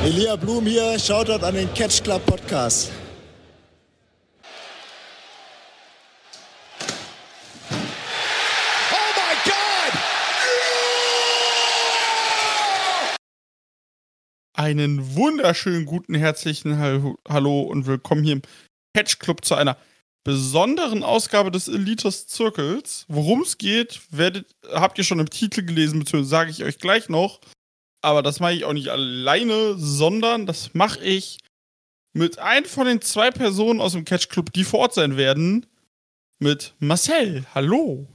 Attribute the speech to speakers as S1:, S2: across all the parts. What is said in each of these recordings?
S1: Elia Blum hier, Shoutout an den Catch Club Podcast.
S2: Oh my God!
S3: Einen wunderschönen guten herzlichen Hallo und willkommen hier im Catch Club zu einer besonderen Ausgabe des Elites Zirkels. Worum es geht, habt ihr schon im Titel gelesen, beziehungsweise sage ich euch gleich noch. Aber das mache ich auch nicht alleine, sondern das mache ich mit einem von den 2 Personen aus dem Catch Club, die vor Ort sein werden. Mit Marcel. Hallo.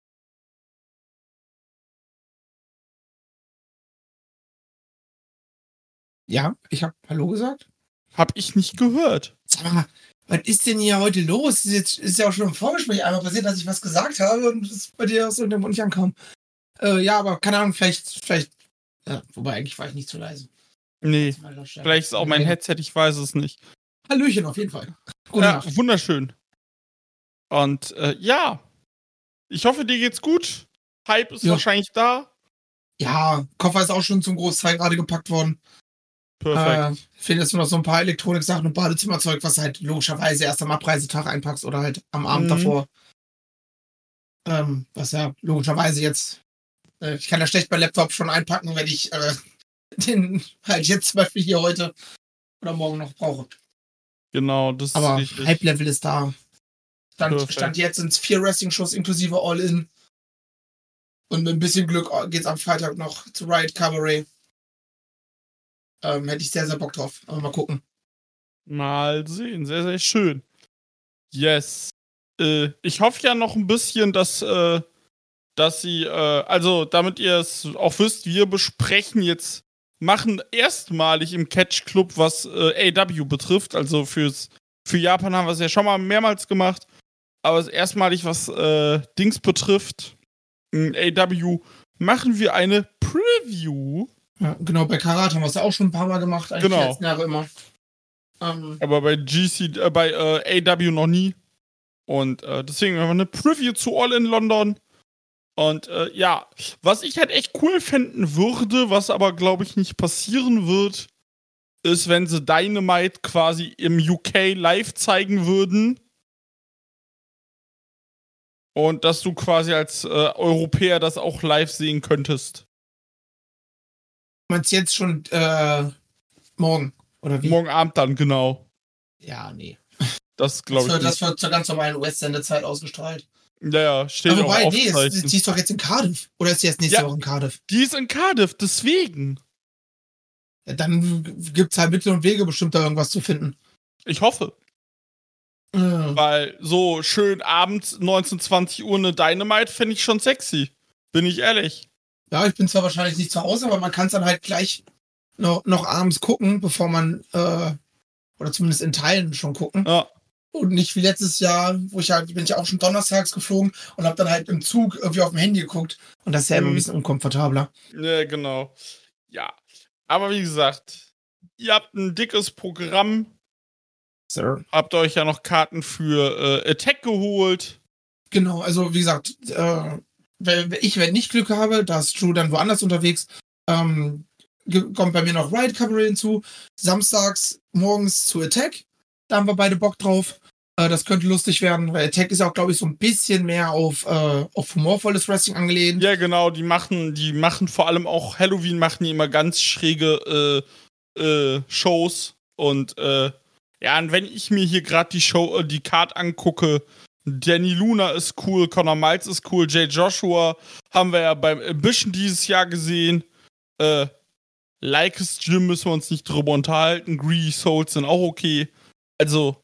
S4: Ja, ich habe Hallo gesagt.
S3: Hab ich nicht gehört.
S4: Sag mal, was ist denn hier heute los? Ist ja auch schon im Vorgespräch einmal passiert, dass ich was gesagt habe und es bei dir aus irgendeinem Mund nicht ankam. Ja, aber keine Ahnung, vielleicht. Ja, wobei eigentlich war ich nicht zu leise.
S3: Nee, vielleicht ist auch mein Headset, ich weiß es nicht.
S4: Hallöchen auf jeden Fall. Gute
S3: Ja,
S4: Nacht.
S3: wunderschön. Und ja, ich hoffe, dir geht's gut. Hype ist wahrscheinlich da.
S4: Ja, Koffer ist auch schon zum Großteil gerade gepackt worden.
S3: Perfekt.
S4: Findest du noch so ein paar Elektronik-Sachen und Badezimmerzeug, was halt logischerweise erst am Abreisetag einpackst oder halt am Abend davor. Was ja logischerweise jetzt, ich kann ja schlecht bei Laptop schon einpacken, wenn ich den halt jetzt zum Beispiel hier heute oder morgen noch brauche.
S3: Genau, das
S4: Aber
S3: ist richtig.
S4: Hype-Level ist da. Stand jetzt ins 4 Wrestling-Shows inklusive All-In. Und mit ein bisschen Glück geht's am Freitag noch zu Riot Cabaret. Hätte ich sehr, sehr Bock drauf. Aber mal gucken.
S3: Mal sehen, sehr, sehr schön. Yes. Ich hoffe ja noch ein bisschen, dass sie, also damit ihr es auch wisst, wir machen erstmalig im Catch Club, was AEW betrifft. Also für Japan haben wir es ja schon mal mehrmals gemacht. Aber es erstmalig, was Dings betrifft, AEW, machen wir eine Preview.
S4: Ja, genau, bei Karate haben wir es ja auch schon ein paar Mal gemacht, eigentlich die letzten Jahre immer.
S3: Aber bei AEW noch nie. Und deswegen haben wir eine Preview zu All in London. Und ja, was ich halt echt cool fänden würde, was aber glaube ich nicht passieren wird, ist, wenn sie Dynamite quasi im UK live zeigen würden. Und dass du quasi als Europäer das auch live sehen könntest.
S4: Meinst du jetzt schon morgen, oder wie?
S3: Morgen Abend dann, genau.
S4: Ja, nee.
S3: Das glaube ich
S4: Das wird zur ganz normalen US-Sendezeit ausgestrahlt.
S3: Ja, steht
S4: aber
S3: auch
S4: wobei,
S3: aufgezeichnet.
S4: die ist doch jetzt in Cardiff. Oder ist die jetzt nächste Woche in Cardiff?
S3: Die ist in Cardiff, deswegen.
S4: Ja, dann gibt's halt Mittel und Wege, bestimmt da irgendwas zu finden.
S3: Ich hoffe. Weil so schön abends 19, 20 Uhr eine Dynamite fände ich schon sexy. Bin ich ehrlich.
S4: Ja, ich bin zwar wahrscheinlich nicht zu Hause, aber man kann es dann halt gleich noch abends gucken, bevor man, oder zumindest in Teilen schon gucken.
S3: Ja.
S4: Und nicht wie letztes Jahr, bin ich auch schon donnerstags geflogen und habe dann halt im Zug irgendwie auf dem Handy geguckt. Und das ist ja immer ein bisschen unkomfortabler.
S3: Ja, genau. Ja. Aber wie gesagt, ihr habt ein dickes Programm.
S4: Sir.
S3: Habt euch ja noch Karten für Attack geholt.
S4: Genau, also wie gesagt, wenn nicht Glück habe, da ist Drew dann woanders unterwegs, kommt bei mir noch Riot Cabaret hinzu. Samstags morgens zu Attack. Da haben wir beide Bock drauf. Das könnte lustig werden, weil Attack ist auch, glaube ich, so ein bisschen mehr auf humorvolles Wrestling angelehnt.
S3: Ja, genau, die machen vor allem auch Halloween, machen die immer ganz schräge Shows. Und ja, und wenn ich mir hier gerade die Card angucke, Danny Luna ist cool, Conor Miles ist cool, Jay Joshua haben wir ja beim Ambition dieses Jahr gesehen. Lycus Gym müssen wir uns nicht drüber unterhalten. Greedy Souls sind auch okay. Also.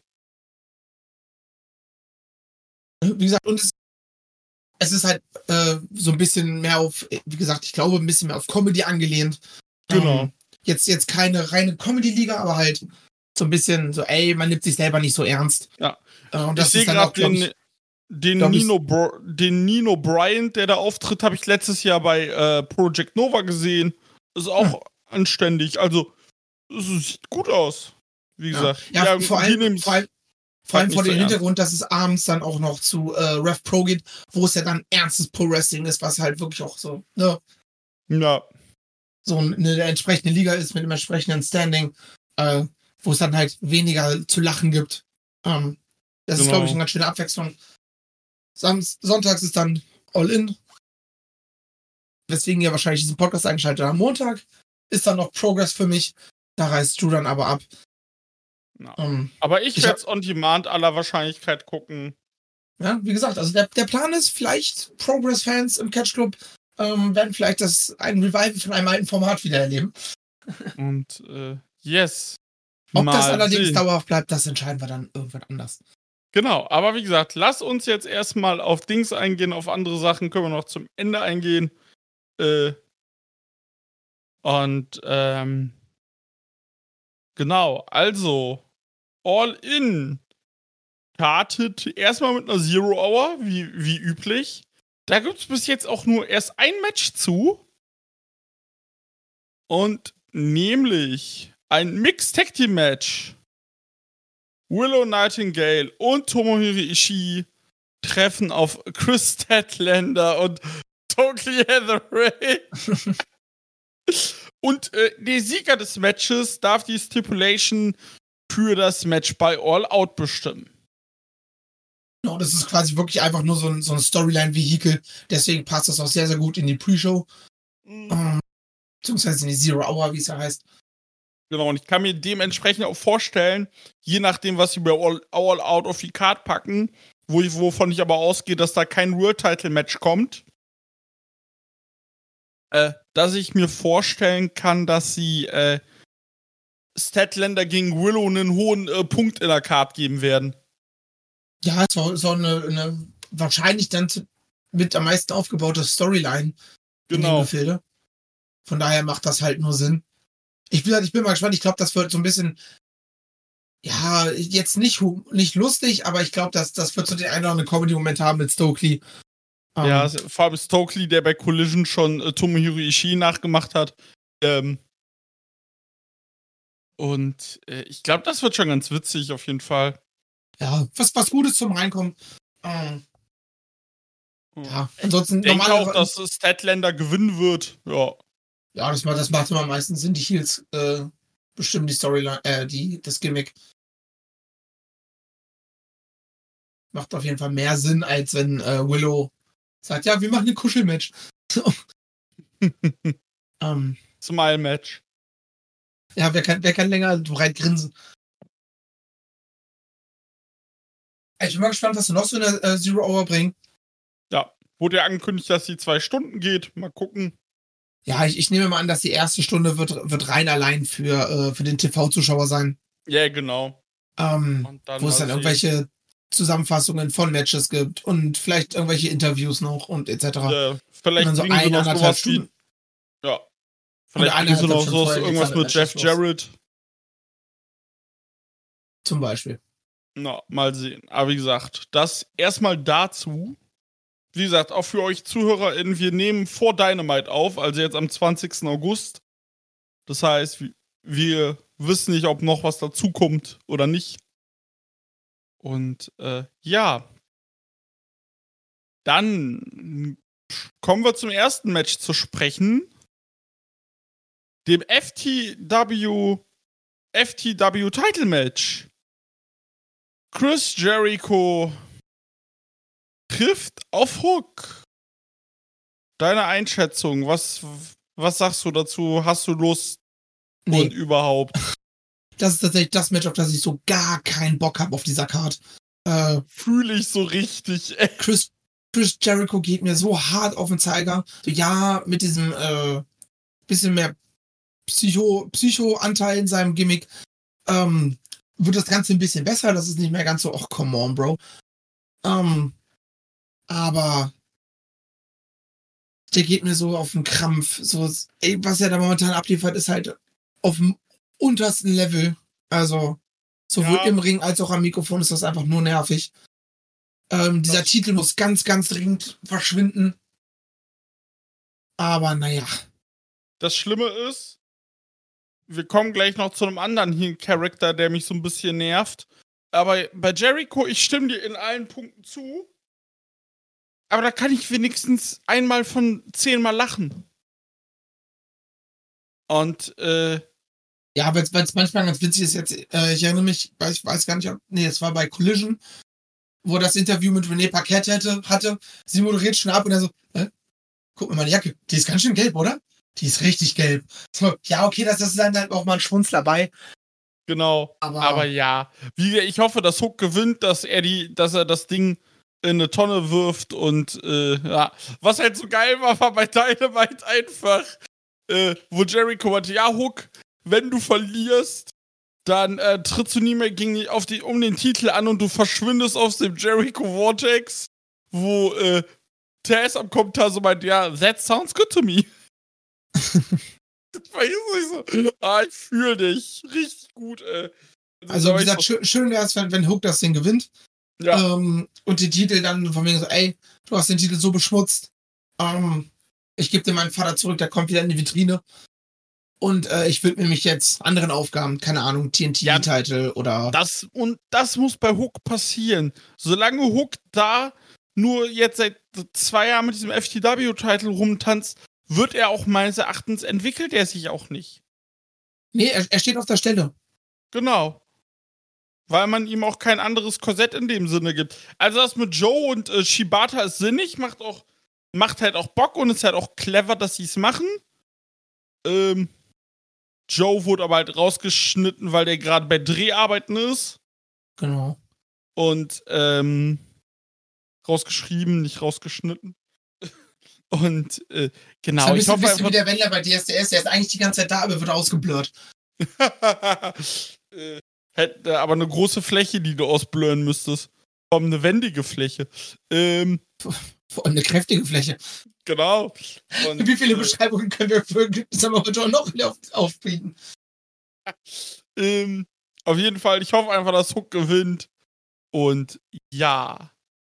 S4: Wie gesagt, und es ist halt so ein bisschen mehr auf, wie gesagt, ich glaube, ein bisschen mehr auf Comedy angelehnt.
S3: Genau.
S4: Jetzt keine reine Comedy-Liga, aber halt so ein bisschen so, man nimmt sich selber nicht so ernst.
S3: Ja.
S4: Und das
S3: ich sehe gerade den Nino Bryant, der da auftritt, habe ich letztes Jahr bei Project Nova gesehen. Ist auch anständig. Also, es sieht gut aus. Wie gesagt.
S4: Ja, vor allem vor dem Hintergrund, dass es abends dann auch noch zu Rev Pro geht, wo es ja dann ernstes Pro-Wrestling ist, was halt wirklich auch so, ne?
S3: Ja.
S4: so eine entsprechende Liga ist mit einem entsprechenden Standing, wo es dann halt weniger zu lachen gibt. Das ist, glaube ich, eine ganz schöne Abwechslung. Sonntags ist dann All-In. Weswegen ihr wahrscheinlich diesen Podcast eingeschaltet habt. Am Montag ist dann noch Progress für mich. Da reist Drew dann aber ab.
S3: No. Aber ich werde es on demand aller Wahrscheinlichkeit gucken.
S4: Ja, wie gesagt, also der Plan ist, vielleicht Progress-Fans im Catch Club werden vielleicht ein Revival von einem alten Format wieder erleben.
S3: Und yes.
S4: Ob das allerdings dauerhaft bleibt, das entscheiden wir dann irgendwann anders.
S3: Genau, aber wie gesagt, lass uns jetzt erstmal auf Dings eingehen, auf andere Sachen können wir noch zum Ende eingehen. Genau, also All In startet erstmal mit einer Zero Hour, wie üblich. Da gibt es bis jetzt auch nur erst ein Match zu. Und nämlich ein Mixed Tag Team Match. Willow Nightingale und Tomohiro Ishii treffen auf Chris Statlander und Totally Hathaway. Und der Sieger des Matches darf die Stipulation für das Match bei All Out bestimmen.
S4: Genau, das ist quasi wirklich einfach nur so ein Storyline-Vehikel. Deswegen passt das auch sehr, sehr gut in die Pre-Show. Beziehungsweise in die Zero Hour, wie es ja heißt.
S3: Genau, und ich kann mir dementsprechend auch vorstellen, je nachdem, was sie bei All Out auf die Card packen, wovon ich aber ausgehe, dass da kein World-Title-Match kommt, dass ich mir vorstellen kann, dass sie Statlander gegen Willow einen hohen Punkt in der Card geben werden.
S4: Ja, so eine wahrscheinlich dann mit am meisten aufgebaute Storyline in dem Gefilde. Von daher macht das halt nur Sinn. Ich bin mal gespannt. Ich glaube, das wird so ein bisschen, ja, jetzt nicht lustig, aber ich glaube, das wird so den einen oder anderen Comedy-Moment haben mit Stokely.
S3: Ja, vor allem Stokely, der bei Collision schon Tomohiro Ishii nachgemacht hat. Und ich glaube, das wird schon ganz witzig auf jeden Fall.
S4: Ja, was Gutes zum Reinkommen. Ja, ansonsten
S3: ich denke auch, dass Statlander gewinnen wird. Ja.
S4: Ja, das macht immer meistens Sinn. Die Heels bestimmen die Storyline, das Gimmick. Macht auf jeden Fall mehr Sinn, als wenn Willow sagt, ja, wir machen ein Kuschelmatch.
S3: Smile-Match.
S4: Ja, wer kann länger breit grinsen? Ich bin mal gespannt, was du noch so in der Zero Hour bringen.
S3: Ja, wurde ja angekündigt, dass sie 2 Stunden geht. Mal gucken.
S4: Ja, ich nehme mal an, dass die erste Stunde wird rein allein für den TV-Zuschauer sein.
S3: Ja, genau.
S4: Wo es dann irgendwelche Zusammenfassungen von Matches gibt und vielleicht irgendwelche Interviews noch und etc.
S3: Vielleicht
S4: und dann so 1,5 Stunden.
S3: Ja. Vielleicht kriegen sie noch so irgendwas mit Jeff Jarrett.
S4: Zum Beispiel.
S3: Na, mal sehen. Aber wie gesagt, das erstmal dazu. Wie gesagt, auch für euch ZuhörerInnen, wir nehmen vor Dynamite auf, also jetzt am 20. August. Das heißt, wir wissen nicht, ob noch was dazukommt oder nicht. Und ja. Dann kommen wir zum ersten Match zu sprechen. Dem FTW Title Match. Chris Jericho trifft auf Hook. Deine Einschätzung, was sagst du dazu? Hast du Lust? Nee. Und überhaupt?
S4: Das ist tatsächlich das Match, auf das ich so gar keinen Bock habe auf dieser Card.
S3: Fühle ich so richtig.
S4: Chris Jericho geht mir so hart auf den Zeiger. So, ja, mit diesem bisschen mehr Psycho-Anteil in seinem Gimmick wird das Ganze ein bisschen besser. Das ist nicht mehr ganz so, ach, come on, Bro. Aber der geht mir so auf den Krampf. So, was er da momentan abliefert, ist halt auf dem untersten Level. Also, sowohl im Ring als auch am Mikrofon ist das einfach nur nervig. Dieser Titel muss ganz, ganz dringend verschwinden. Aber naja.
S3: Das Schlimme ist, wir kommen gleich noch zu einem anderen Charakter, der mich so ein bisschen nervt. Aber bei Jericho, ich stimme dir in allen Punkten zu. Aber da kann ich wenigstens einmal von 10 Mal lachen. Und,
S4: Ja, weil es manchmal ganz witzig ist jetzt, ich erinnere mich, ich weiß gar nicht, es war bei Collision, wo er das Interview mit René Paquette hatte. Sie moderiert schon ab und er so, guck mal meine Jacke, die ist ganz schön gelb, oder? Die ist richtig gelb. So, ja, okay, das ist dann halt auch mal ein Schmunz dabei.
S3: genau. Aber ja. Ich hoffe, dass Hook gewinnt, dass er das Ding in eine Tonne wirft und, ja. Was halt so geil war bei Dynamite einfach, wo Jericho meinte, ja, Hook, wenn du verlierst, dann trittst du nie mehr um den Titel an und du verschwindest aus dem Jericho Vortex, wo Taz am Kommentar so meint, ja, that sounds good to me. Das war so, ich fühle dich. Richtig gut,
S4: Also, wie gesagt, schön wäre es, wenn Hook das Ding gewinnt.
S3: Ja.
S4: Und die Titel dann von wegen so, ey, du hast den Titel so beschmutzt. Ich gebe dir meinen Vater zurück, der kommt wieder in die Vitrine. Und ich widme mich jetzt anderen Aufgaben, keine Ahnung, TNT-Title oder.
S3: Das muss bei Hook passieren. Solange Hook da nur jetzt seit 2 Jahren mit diesem FTW-Titel rumtanzt, wird er auch meines Erachtens, entwickelt er sich auch nicht.
S4: Nee, er steht auf der Stelle.
S3: Genau. Weil man ihm auch kein anderes Korsett in dem Sinne gibt. Also das mit Joe und Shibata ist sinnig, macht halt auch Bock und ist halt auch clever, dass sie es machen. Joe wurde aber halt rausgeschnitten, weil der gerade bei Dreharbeiten ist.
S4: Genau.
S3: Und rausgeschrieben, nicht rausgeschnitten. Und genau.
S4: Das ist ein bisschen wie der Wendler bei DSDS, der ist eigentlich die ganze Zeit da, aber wird ausgeblurrt.
S3: Hätte aber eine große Fläche, die du ausblurren müsstest. Vor allem eine wendige Fläche.
S4: Vor allem eine kräftige Fläche.
S3: Genau. Und,
S4: wie viele Beschreibungen können wir für heute noch aufbieten?
S3: Auf jeden Fall, ich hoffe einfach, dass Hook gewinnt. Und ja.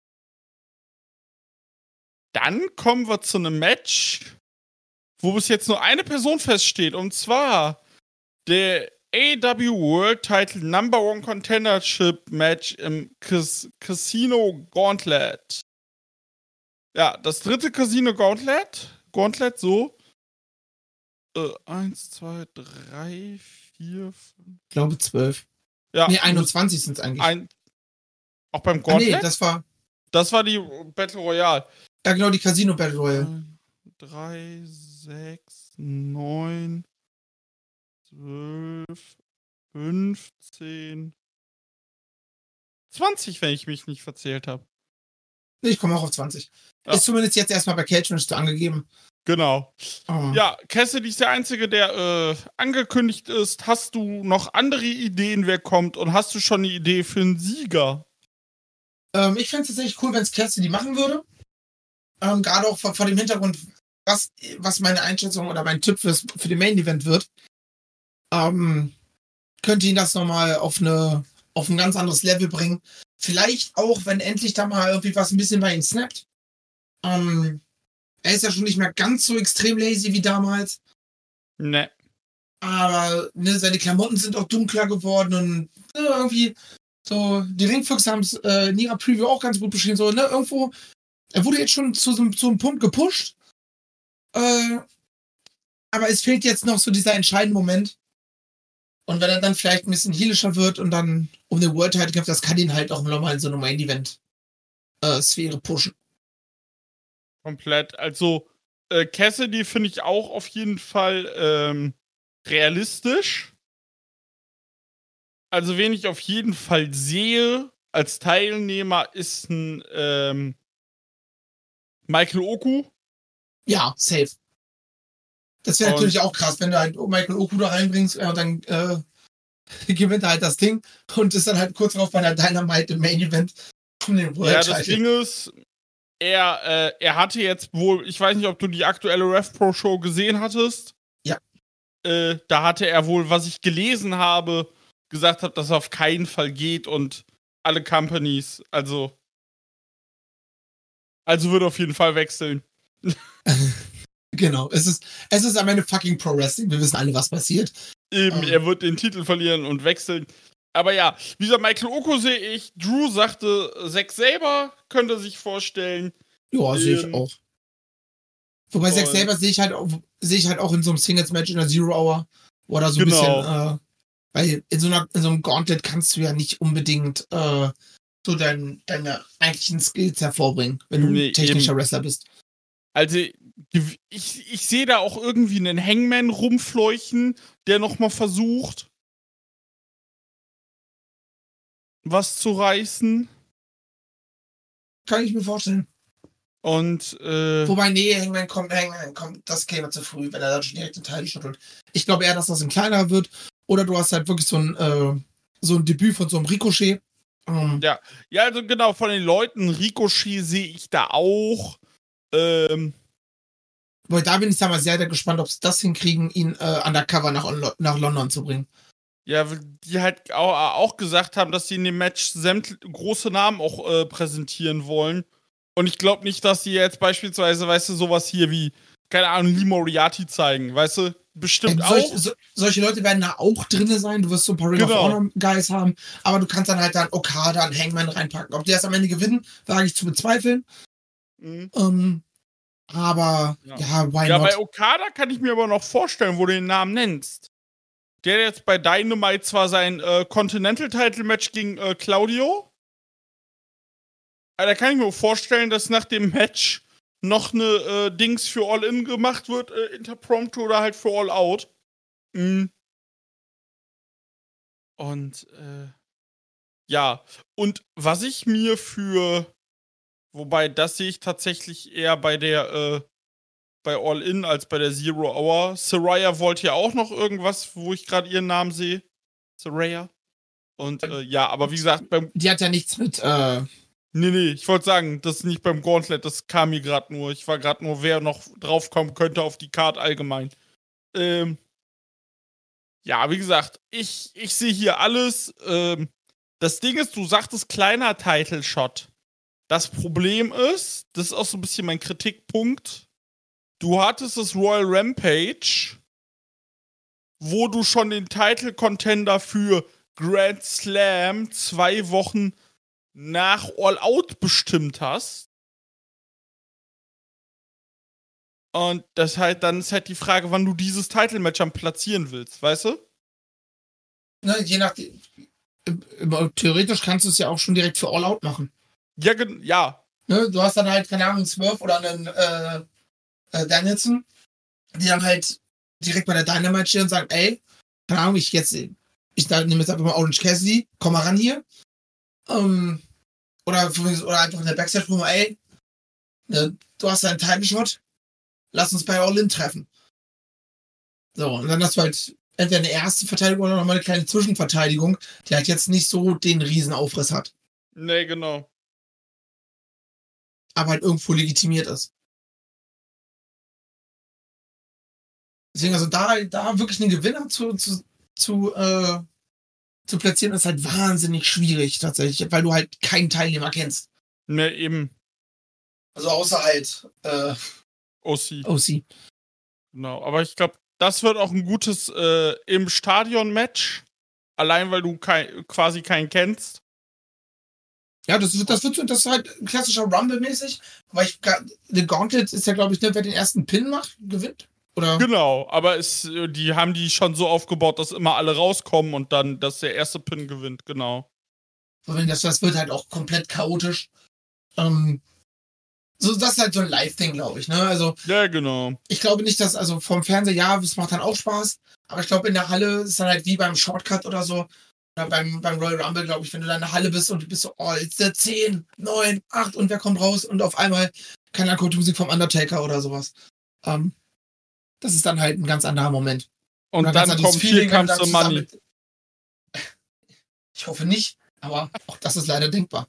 S3: Dann kommen wir zu einem Match, wo bis jetzt nur eine Person feststeht. Und zwar der AEW World Title Number One Contendership Match im Casino Gauntlet. Ja, das 3. Casino Gauntlet, so. 1, 2, 3, 4, 5.
S4: Ich glaube 12.
S3: Ja.
S4: Nee, 21 sind es eigentlich.
S3: Auch beim Gauntlet?
S4: Nee,
S3: das war die Battle Royale.
S4: Ja, genau, die Casino Battle Royale.
S3: 3, 6, 9, 12, 15, 20, wenn ich mich nicht verzählt habe.
S4: Nee, ich komme auch auf 20. Ja. Ist zumindest jetzt erstmal bei Cage Match angegeben.
S3: Genau. Ja, Cassidy ist der Einzige, der angekündigt ist. Hast du noch andere Ideen, wer kommt? Und hast du schon eine Idee für einen Sieger?
S4: Ich fände es tatsächlich cool, wenn es Cassidy machen würde. Gerade auch vor dem Hintergrund, was meine Einschätzung oder mein Tipp für den Main Event wird. Könnte ihn das nochmal auf ein ganz anderes Level bringen. Vielleicht auch, wenn endlich da mal irgendwie was ein bisschen bei ihm snappt. Er ist ja schon nicht mehr ganz so extrem lazy wie damals.
S3: Ne.
S4: Aber seine Klamotten sind auch dunkler geworden und irgendwie so, die Ringfüchse haben es in ihrer Preview auch ganz gut beschrieben. So, irgendwo, er wurde jetzt schon zu einem Punkt gepusht. Aber es fehlt jetzt noch so dieser entscheidende Moment. Und wenn er dann vielleicht ein bisschen heelischer wird und dann um den World Title kämpft, das kann ihn halt auch nochmal in so eine Main-Event-Sphäre pushen.
S3: Komplett. Also, Cassidy finde ich auch auf jeden Fall realistisch. Also, wen ich auf jeden Fall sehe als Teilnehmer ist ein Michael Oku.
S4: Ja, safe. Das wäre natürlich auch krass, wenn du halt Michael Oku da reinbringst und dann gewinnt er halt das Ding und ist dann halt kurz drauf bei der Dynamite im Main Event um den World Title.
S3: Ja, das Ding ist, er hatte jetzt wohl, ich weiß nicht, ob du die aktuelle RevPro Show gesehen hattest.
S4: Ja.
S3: Da hatte er wohl, was ich gelesen habe, gesagt hat, dass er auf keinen Fall geht und alle Companies, also würde auf jeden Fall wechseln.
S4: Genau, es ist am Ende fucking Pro Wrestling, wir wissen alle, was passiert.
S3: Eben, er wird den Titel verlieren und wechseln. Aber ja, wie gesagt, Michael Oku sehe ich. Drew sagte, Zack Sabre könnte sich vorstellen.
S4: Ja, sehe ich auch. Wobei Zack Sabre sehe ich halt auch, sehe ich halt auch in so einem Singles-Match in der Zero Hour oder so ein bisschen, weil in so einem Gauntlet kannst du ja nicht unbedingt so deine eigentlichen Skills hervorbringen, wenn du ein technischer Wrestler bist.
S3: Also, ich sehe da auch irgendwie einen Hangman rumfleuchen, der nochmal versucht, was zu reißen.
S4: Kann ich mir vorstellen.
S3: Und,
S4: wobei, nee, Hangman kommt, das käme zu früh, wenn er dann schon direkt den Teil schüttelt. Ich glaube eher, dass das ein kleiner wird. Oder du hast halt wirklich so ein Debüt von so einem Ricochet.
S3: Ja, also genau, von den Leuten, Ricochet sehe ich da auch.
S4: Weil da bin ich mal sehr, sehr gespannt, ob sie das hinkriegen, ihn undercover nach London zu bringen.
S3: Ja, die halt auch gesagt haben, dass sie in dem Match große Namen auch präsentieren wollen. Und ich glaube nicht, dass sie jetzt beispielsweise, weißt du, sowas hier wie, keine Ahnung, Lee Moriarty zeigen, weißt du? Bestimmt auch.
S4: Solche Leute werden da auch drin sein. Du wirst so ein paar Ring of Honor Guys haben, aber du kannst dann halt dann Okada und Hangman reinpacken. Ob die das am Ende gewinnen, wage ich zu bezweifeln. Aber ja, why not?
S3: Ja, bei Okada kann ich mir aber noch vorstellen, wo du den Namen nennst. Der jetzt bei Dynamite zwar sein Continental-Title-Match gegen Claudio, aber da kann ich mir auch vorstellen, dass nach dem Match noch eine Dings für All-In gemacht wird, Interpromptu oder halt für All-Out. Und, ja. Und was ich mir wobei, das sehe ich tatsächlich eher bei bei All-In als bei der Zero Hour. Saraya wollte ja auch noch irgendwas, wo ich gerade ihren Namen sehe. Saraya. Und, ja, aber wie gesagt,
S4: die hat ja nichts mit,
S3: Nee, ich wollte sagen, das ist nicht beim Gauntlet, das kam mir gerade nur. Ich war gerade nur, wer noch draufkommen könnte auf die Card allgemein. Ja, wie gesagt, ich sehe hier alles. Das Ding ist, du sagtest kleiner Title-Shot. Das Problem ist, das ist auch so ein bisschen mein Kritikpunkt, du hattest das Royal Rampage, wo du schon den Title-Contender für Grand Slam 2 Wochen nach All Out bestimmt hast. Und dann ist halt die Frage, wann du dieses Title-Match am platzieren willst, weißt du?
S4: Ne, je nachdem. Theoretisch kannst du es ja auch schon direkt für All Out machen.
S3: Ja, ja.
S4: Ne, du hast dann halt, keine Ahnung, einen Swerve oder einen Danielson, die dann halt direkt bei der Dynamite stehen und sagen, ey, keine Ahnung, ich nehme jetzt einfach mal Orange Cassidy, komm mal ran hier. Oder einfach in der Backstage-Promo, ey, ne, du hast einen Title-Shot, lass uns bei All-In treffen. So, und dann hast du halt entweder eine erste Verteidigung oder nochmal eine kleine Zwischenverteidigung, die halt jetzt nicht so den Riesenaufriss hat.
S3: Nee, genau.
S4: Aber halt irgendwo legitimiert ist. Deswegen, also da wirklich einen Gewinner zu platzieren, ist halt wahnsinnig schwierig tatsächlich, weil du halt keinen Teilnehmer kennst.
S3: Ne, eben.
S4: Also außer halt
S3: OC. Genau, aber ich glaube, das wird auch ein gutes im Stadion-Match. Allein, weil du quasi keinen kennst.
S4: Ja, das ist halt klassischer Rumble-mäßig. Weil der Gauntlet ist ja, glaube ich, wer den ersten Pin macht, gewinnt. Oder?
S3: Genau, aber die haben die schon so aufgebaut, dass immer alle rauskommen und dann, dass der erste Pin gewinnt, genau.
S4: Das wird halt auch komplett chaotisch. So, das ist halt so ein Live-Ding, glaube ich, ne? Also.
S3: Ja, genau.
S4: Ich glaube nicht, dass, also vom Fernseher, ja, das macht dann auch Spaß. Aber ich glaube, in der Halle ist dann halt wie beim Shortcut oder so. Oder beim Royal Rumble, glaube ich, wenn du da in der Halle bist und du bist so, oh, jetzt der 10, 9, 8 und wer kommt raus? Und auf einmal keine Musik vom Undertaker oder sowas. Das ist dann halt ein ganz anderer Moment.
S3: Und dann kommt Here Comes the Money.
S4: Ich hoffe nicht, aber auch das ist leider denkbar.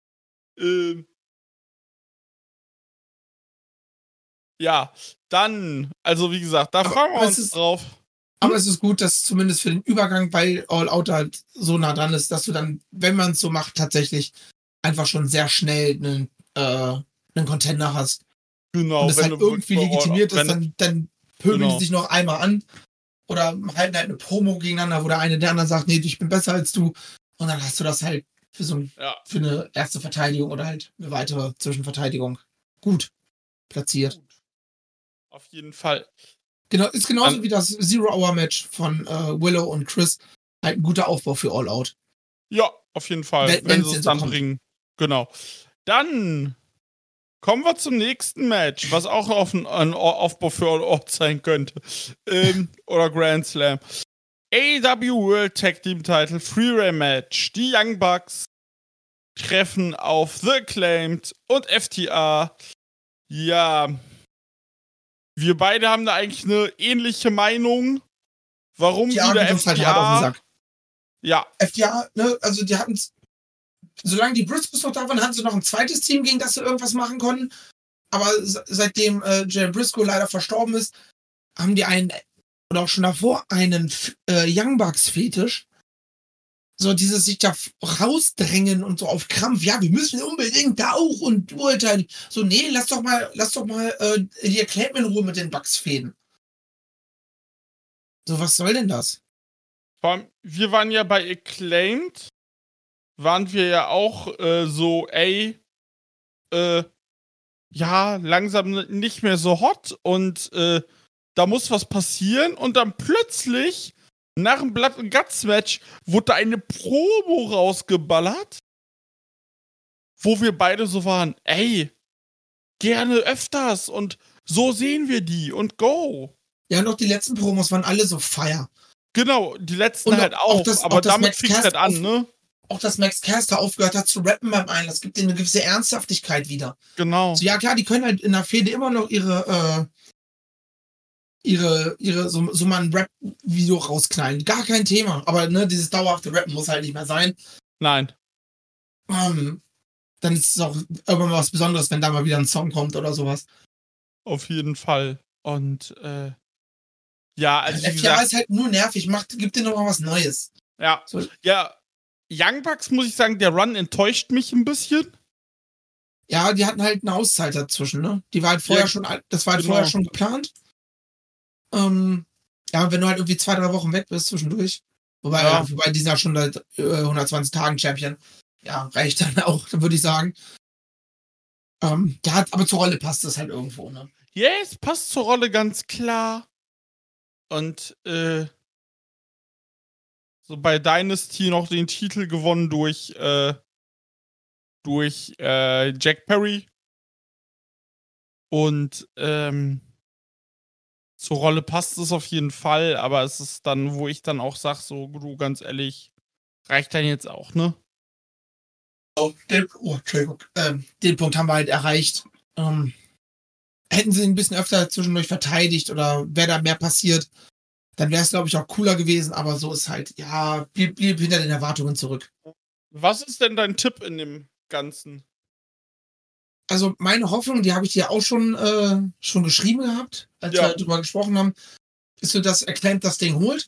S3: Ja, dann, also wie gesagt, da fragen wir uns drauf.
S4: Aber es ist gut, dass zumindest für den Übergang bei All Out halt so nah dran ist, dass du dann, wenn man es so macht, tatsächlich einfach schon sehr schnell einen Contender hast.
S3: Genau.
S4: Und das halt irgendwie legitimiert ist, dann pöbeln die sich noch einmal an oder halten halt eine Promo gegeneinander, wo der eine der andere sagt, nee, ich bin besser als du. Und dann hast du das halt für eine erste Verteidigung oder halt eine weitere Zwischenverteidigung gut platziert.
S3: Auf jeden Fall.
S4: Genau, ist genauso wie das Zero-Hour-Match von Willow und Chris. Halt ein guter Aufbau für All Out.
S3: Ja, auf jeden Fall, wenn sie es dann
S4: so
S3: bringen. Genau. Dann kommen wir zum nächsten Match, was auch ein Aufbau für All Out sein könnte. Oder Grand Slam. AEW World Tag Team Title Freeway Match. Die Young Bucks treffen auf The Acclaimed und FTR. Ja, wir beide haben da eigentlich eine ähnliche Meinung. Warum wieder FTR?
S4: Halt hart auf den Sack.
S3: Ja.
S4: FTR, ne, also die hatten, solange die Briscoes noch da waren, hatten sie noch ein zweites Team, gegen das sie irgendwas machen konnten. Aber seitdem Jay Briscoe leider verstorben ist, haben die einen, oder auch schon davor, einen Young Bucks-Fetisch. So dieses sich da rausdrängen und so auf Krampf. Ja, wir müssen unbedingt da auch und urteilen. So, nee, lass doch mal die Acclaimed in Ruhe mit den Bucks-Fäden. So, was soll denn das?
S3: Vor allem, wir waren ja bei Acclaimed, waren wir ja auch so, ja, langsam nicht mehr so hot und da muss was passieren und dann plötzlich nach dem Blood and Guts Match wurde da eine Promo rausgeballert, wo wir beide so waren, gerne öfters und so sehen wir die und go.
S4: Ja, noch die letzten Promos waren alle so fire.
S3: Genau, die letzten halt auch, aber damit fing es halt an, ne?
S4: Auch dass Max Caster aufgehört hat zu rappen beim Einlass, gibt denen eine gewisse Ernsthaftigkeit wieder.
S3: Genau.
S4: So, ja klar, die können halt in der Fehde immer noch ihre so mal ein Rap-Video rausknallen. Gar kein Thema. Aber ne, dieses dauerhafte Rappen muss halt nicht mehr sein.
S3: Nein.
S4: Dann ist es auch irgendwann mal was Besonderes, wenn da mal wieder ein Song kommt oder sowas.
S3: Auf jeden Fall. Und ja, also
S4: FTR ist halt nur nervig, gibt dir noch mal was Neues.
S3: Ja. So. Ja, Young Bucks, muss ich sagen, der Run enttäuscht mich ein bisschen.
S4: Ja, die hatten halt eine Auszeit dazwischen, ne? Die war halt vorher vorher schon geplant. Ja, wenn du halt irgendwie 2-3 Wochen weg bist zwischendurch. Wobei die sind ja schon seit 120 Tagen Champion. Ja, reicht dann auch, würde ich sagen. Ja, aber zur Rolle passt das halt irgendwo, ne?
S3: Yes, passt zur Rolle ganz klar. Und so bei Dynasty noch den Titel gewonnen durch Jack Perry. Und zur Rolle passt es auf jeden Fall, aber es ist dann, wo ich dann auch sag, so, du, ganz ehrlich, reicht dann jetzt auch, ne?
S4: Entschuldigung. Den Punkt haben wir halt erreicht. Hätten sie ein bisschen öfter zwischendurch verteidigt oder wäre da mehr passiert, dann wäre es, glaube ich, auch cooler gewesen, aber so ist halt, ja, blieb hinter den Erwartungen zurück.
S3: Was ist denn dein Tipp in dem Ganzen?
S4: Also meine Hoffnung, die habe ich dir auch schon geschrieben gehabt, als wir darüber gesprochen haben, ist so, dass Acclaimed das Ding holt,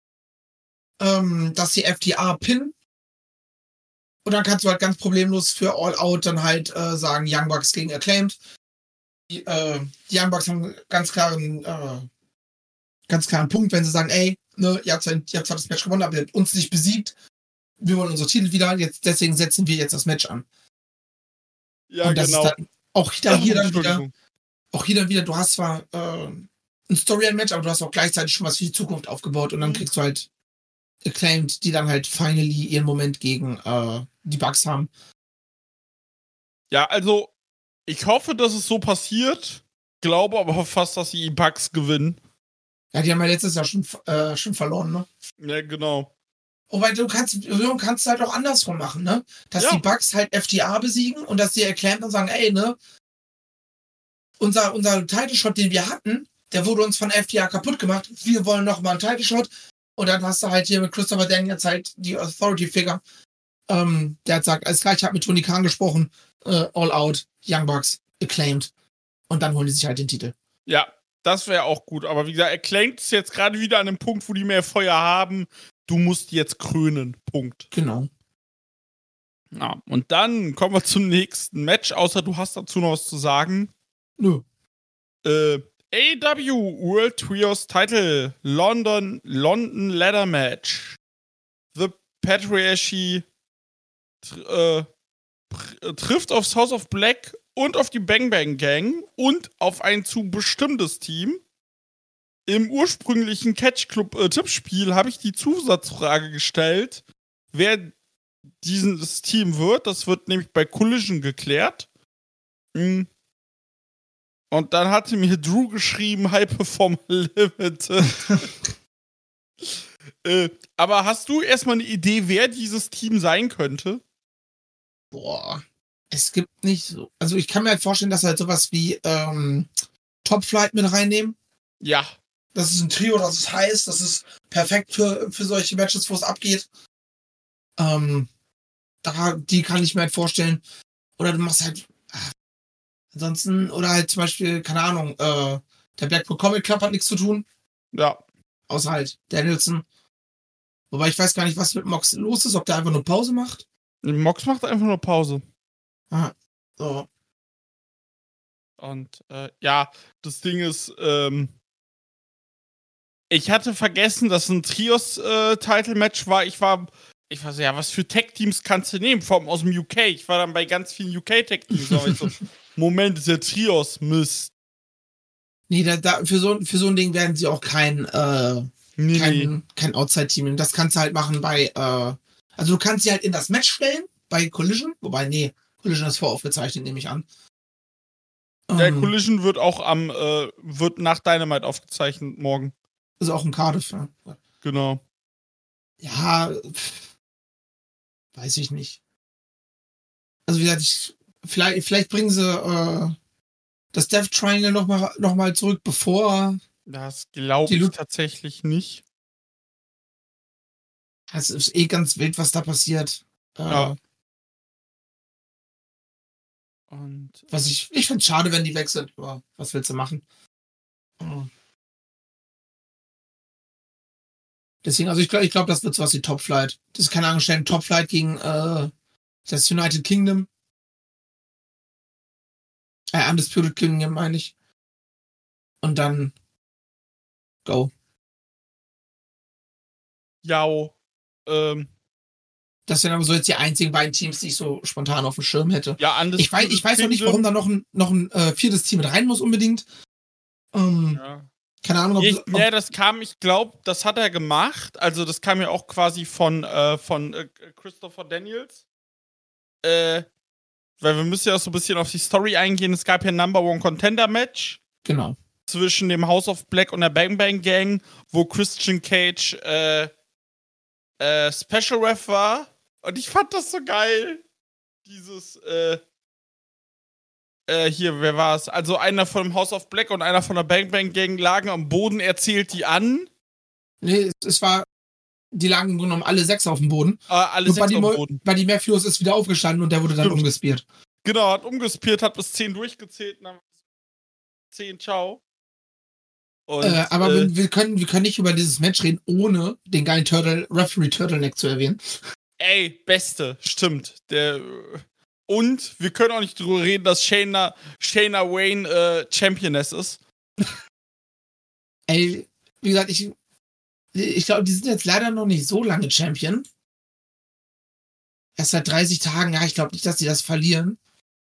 S4: dass die FTR pinnen und dann kannst du halt ganz problemlos für All Out dann halt sagen, Young Bucks gegen Acclaimed. Die Young Bucks haben ganz klaren Punkt, wenn sie sagen, ey, ne, ihr habt zwar das Match gewonnen, aber ihr habt uns nicht besiegt. Wir wollen unsere Titel wieder, deswegen setzen wir jetzt das Match an.
S3: Ja,
S4: und das
S3: genau.
S4: ist dann auch hier dann wieder, du hast zwar ein Story-Match, aber du hast auch gleichzeitig schon was für die Zukunft aufgebaut und dann kriegst du halt Acclaimed, die dann halt finally ihren Moment gegen die Bucks haben.
S3: Ja, also ich hoffe, dass es so passiert, glaube aber fast, dass die Bucks gewinnen.
S4: Ja, die haben ja letztes Jahr schon verloren, ne?
S3: Ja, genau.
S4: Wobei du kannst halt auch andersrum machen, ne? Dass die Bucks halt FTR besiegen und dass die Acclaimed dann sagen, ey, ne? Unser Title-Shot, den wir hatten, der wurde uns von FTR kaputt gemacht. Wir wollen noch mal einen Title-Shot. Und dann hast du halt hier mit Christopher Daniels halt die Authority-Figure. Der hat gesagt, alles klar, ich habe mit Tony Khan gesprochen. All Out, Young Bucks, Acclaimed. Und dann holen die sich halt den Titel.
S3: Ja, das wäre auch gut. Aber wie gesagt, Acclaimed ist jetzt gerade wieder an einem Punkt, wo die mehr Feuer haben. Du musst jetzt krönen. Punkt.
S4: Genau.
S3: Ja, und dann kommen wir zum nächsten Match, außer du hast dazu noch was zu sagen.
S4: Nö.
S3: AEW World Trios Title London Ladder Match. The Patriarchy trifft aufs House of Black und auf die Bang Bang Gang und auf ein zu bestimmtes Team. im ursprünglichen Catch-Club-Tippspiel habe ich die Zusatzfrage gestellt, wer dieses Team wird. Das wird nämlich bei Collision geklärt. Und dann hatte mir Drew geschrieben, High Perform Limited. Aber hast du erstmal eine Idee, wer dieses Team sein könnte?
S4: Boah. Es gibt nicht so. Also ich kann mir halt vorstellen, dass halt sowas wie Top Flight mit reinnehmen.
S3: Ja.
S4: Das ist ein Trio, das ist heiß, das ist perfekt für solche Matches, wo es abgeht. Die kann ich mir halt vorstellen. Oder du machst halt ansonsten, oder halt zum Beispiel, keine Ahnung, der Blackpool Comic Club hat nichts zu tun.
S3: Ja.
S4: Außer halt Danielson. Wobei ich weiß gar nicht, was mit Mox los ist, ob der einfach nur Pause macht.
S3: Mox macht einfach nur Pause.
S4: Ah, so.
S3: Und ja, das Ding ist, ich hatte vergessen, dass ein Trios-Title-Match war. Ich war so, ja, was für Tech-Teams kannst du nehmen? Vor allem aus dem UK. Ich war dann bei ganz vielen UK-Tech-Teams. Aber ich so, Moment, ist ja Trios, Mist.
S4: Nee, für so ein Ding werden sie auch kein Outside-Team nehmen. Das kannst du halt machen bei, also du kannst sie halt in das Match stellen, bei Collision. Wobei, nee, Collision ist voraufgezeichnet, nehme ich an.
S3: Der Collision wird auch wird nach Dynamite aufgezeichnet morgen.
S4: Ist auch ein Cardiff, ja.
S3: Genau.
S4: Ja, weiß ich nicht. Also wie gesagt, vielleicht bringen sie das Death Triangle noch mal zurück, bevor.
S3: Das glaube ich tatsächlich nicht.
S4: Es ist ganz wild, was da passiert.
S3: Ja.
S4: Ich finde es schade, wenn die weg sind, aber was willst du machen? Deswegen, also ich glaube, das wird sowas wie Top Flight. Das kann angestellt Top Flight gegen das United Kingdom. Undisputed Kingdom, meine ich. Und dann go.
S3: Ja.
S4: Das sind aber so jetzt die einzigen beiden Teams, die ich so spontan auf dem Schirm hätte.
S3: Ja,
S4: ich weiß noch nicht, warum da noch ein viertes Team mit rein muss unbedingt.
S3: Ja.
S4: Keine Ahnung,
S3: ja, das kam, ich glaube, das hat er gemacht. Also, das kam ja auch quasi von Christopher Daniels. Weil wir müssen ja auch so ein bisschen auf die Story eingehen. Es gab ja ein Number One Contender Match.
S4: Genau.
S3: Zwischen dem House of Black und der Bang Bang Gang, wo Christian Cage Special Ref war. Und ich fand das so geil. Dieses, hier, wer war es? Also einer von dem House of Black und einer von der Bang Bang Gang lagen am Boden, er zählt die an.
S4: Nee, die lagen im Grunde genommen alle 6 auf dem Boden.
S3: Alle 6 auf dem Boden.
S4: Buddy Matthews ist wieder aufgestanden und der wurde dann umgespiert.
S3: Genau, hat umgespiert, hat bis 10 durchgezählt und dann 10, ciao. Und,
S4: aber wir können nicht über dieses Match reden, ohne den geilen Referee Turtleneck zu erwähnen.
S3: Ey, beste, stimmt. Und wir können auch nicht drüber reden, dass Shayna Wayne Championess ist.
S4: Ey, wie gesagt, ich glaube, die sind jetzt leider noch nicht so lange Champion. Erst seit 30 Tagen, ja, ich glaube nicht, dass die das verlieren.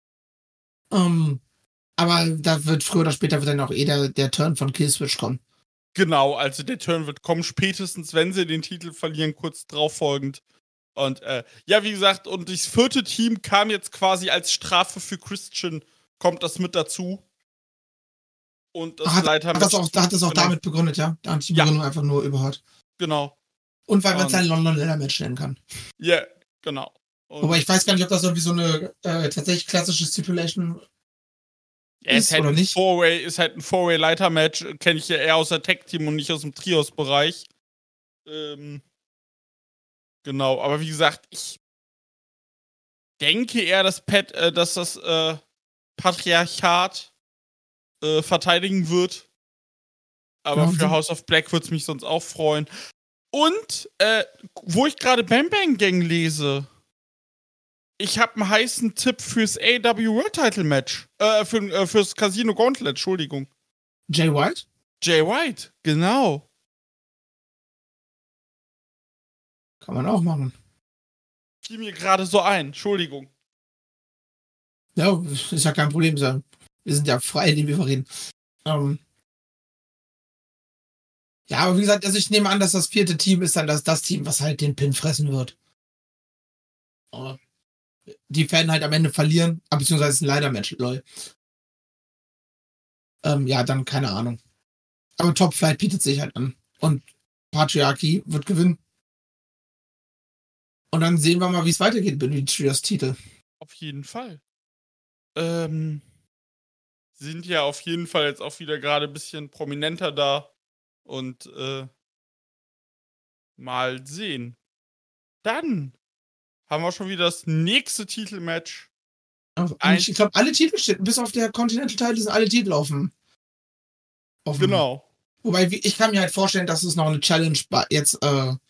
S4: Aber da wird früher oder später dann auch der Turn von Killswitch kommen.
S3: Genau, also der Turn wird kommen, spätestens wenn sie den Titel verlieren, kurz drauf folgend. Und ja, wie gesagt, und das 4. Team kam jetzt quasi als Strafe für Christian, kommt das mit dazu. Und das Leiter
S4: hat das auch damit begründet, ja? Da hat die Begründung einfach nur überhört.
S3: Genau.
S4: Und weil man es ein London Ladder Match nennen kann.
S3: Ja, genau.
S4: Wobei ich weiß gar nicht, ob das irgendwie so eine tatsächlich klassische Stipulation
S3: ist halt oder nicht. Ist halt ein Four-Way-Leiter-Match, kenne ich ja eher aus der Tag-Team und nicht aus dem Trios-Bereich. Genau, aber wie gesagt, ich denke eher, dass das Patriarchat verteidigen wird. Aber für House of Black würde es mich sonst auch freuen. Und, wo ich gerade Bang Bang Gang lese, ich habe einen heißen Tipp fürs AW World Title Match. Fürs Casino Gauntlet, Entschuldigung.
S4: Jay White?
S3: Jay White, genau.
S4: Kann man auch machen.
S3: Fiel mir gerade so ein, Entschuldigung.
S4: Ja, ist ja kein Problem. Wir sind ja frei, indem wir reden. Ja, aber wie gesagt, also ich nehme an, dass das 4. Team ist dann das Team, was halt den Pin fressen wird. Oh. Die werden halt am Ende verlieren, beziehungsweise ein Leider-Match, lol. Ja, dann keine Ahnung. Aber Top Flight bietet sich halt an. Und Patriarchy wird gewinnen. Und dann sehen wir mal, wie es weitergeht mit den Trios-Titel.
S3: Auf jeden Fall. Sind ja auf jeden Fall jetzt auch wieder gerade ein bisschen prominenter da. Und mal sehen. Dann haben wir schon wieder das nächste Titelmatch.
S4: Ich glaube, alle Titel stehen, bis auf der Continental-Titel sind alle Titel offen.
S3: Genau.
S4: Wobei, ich kann mir halt vorstellen, dass es noch eine Challenge jetzt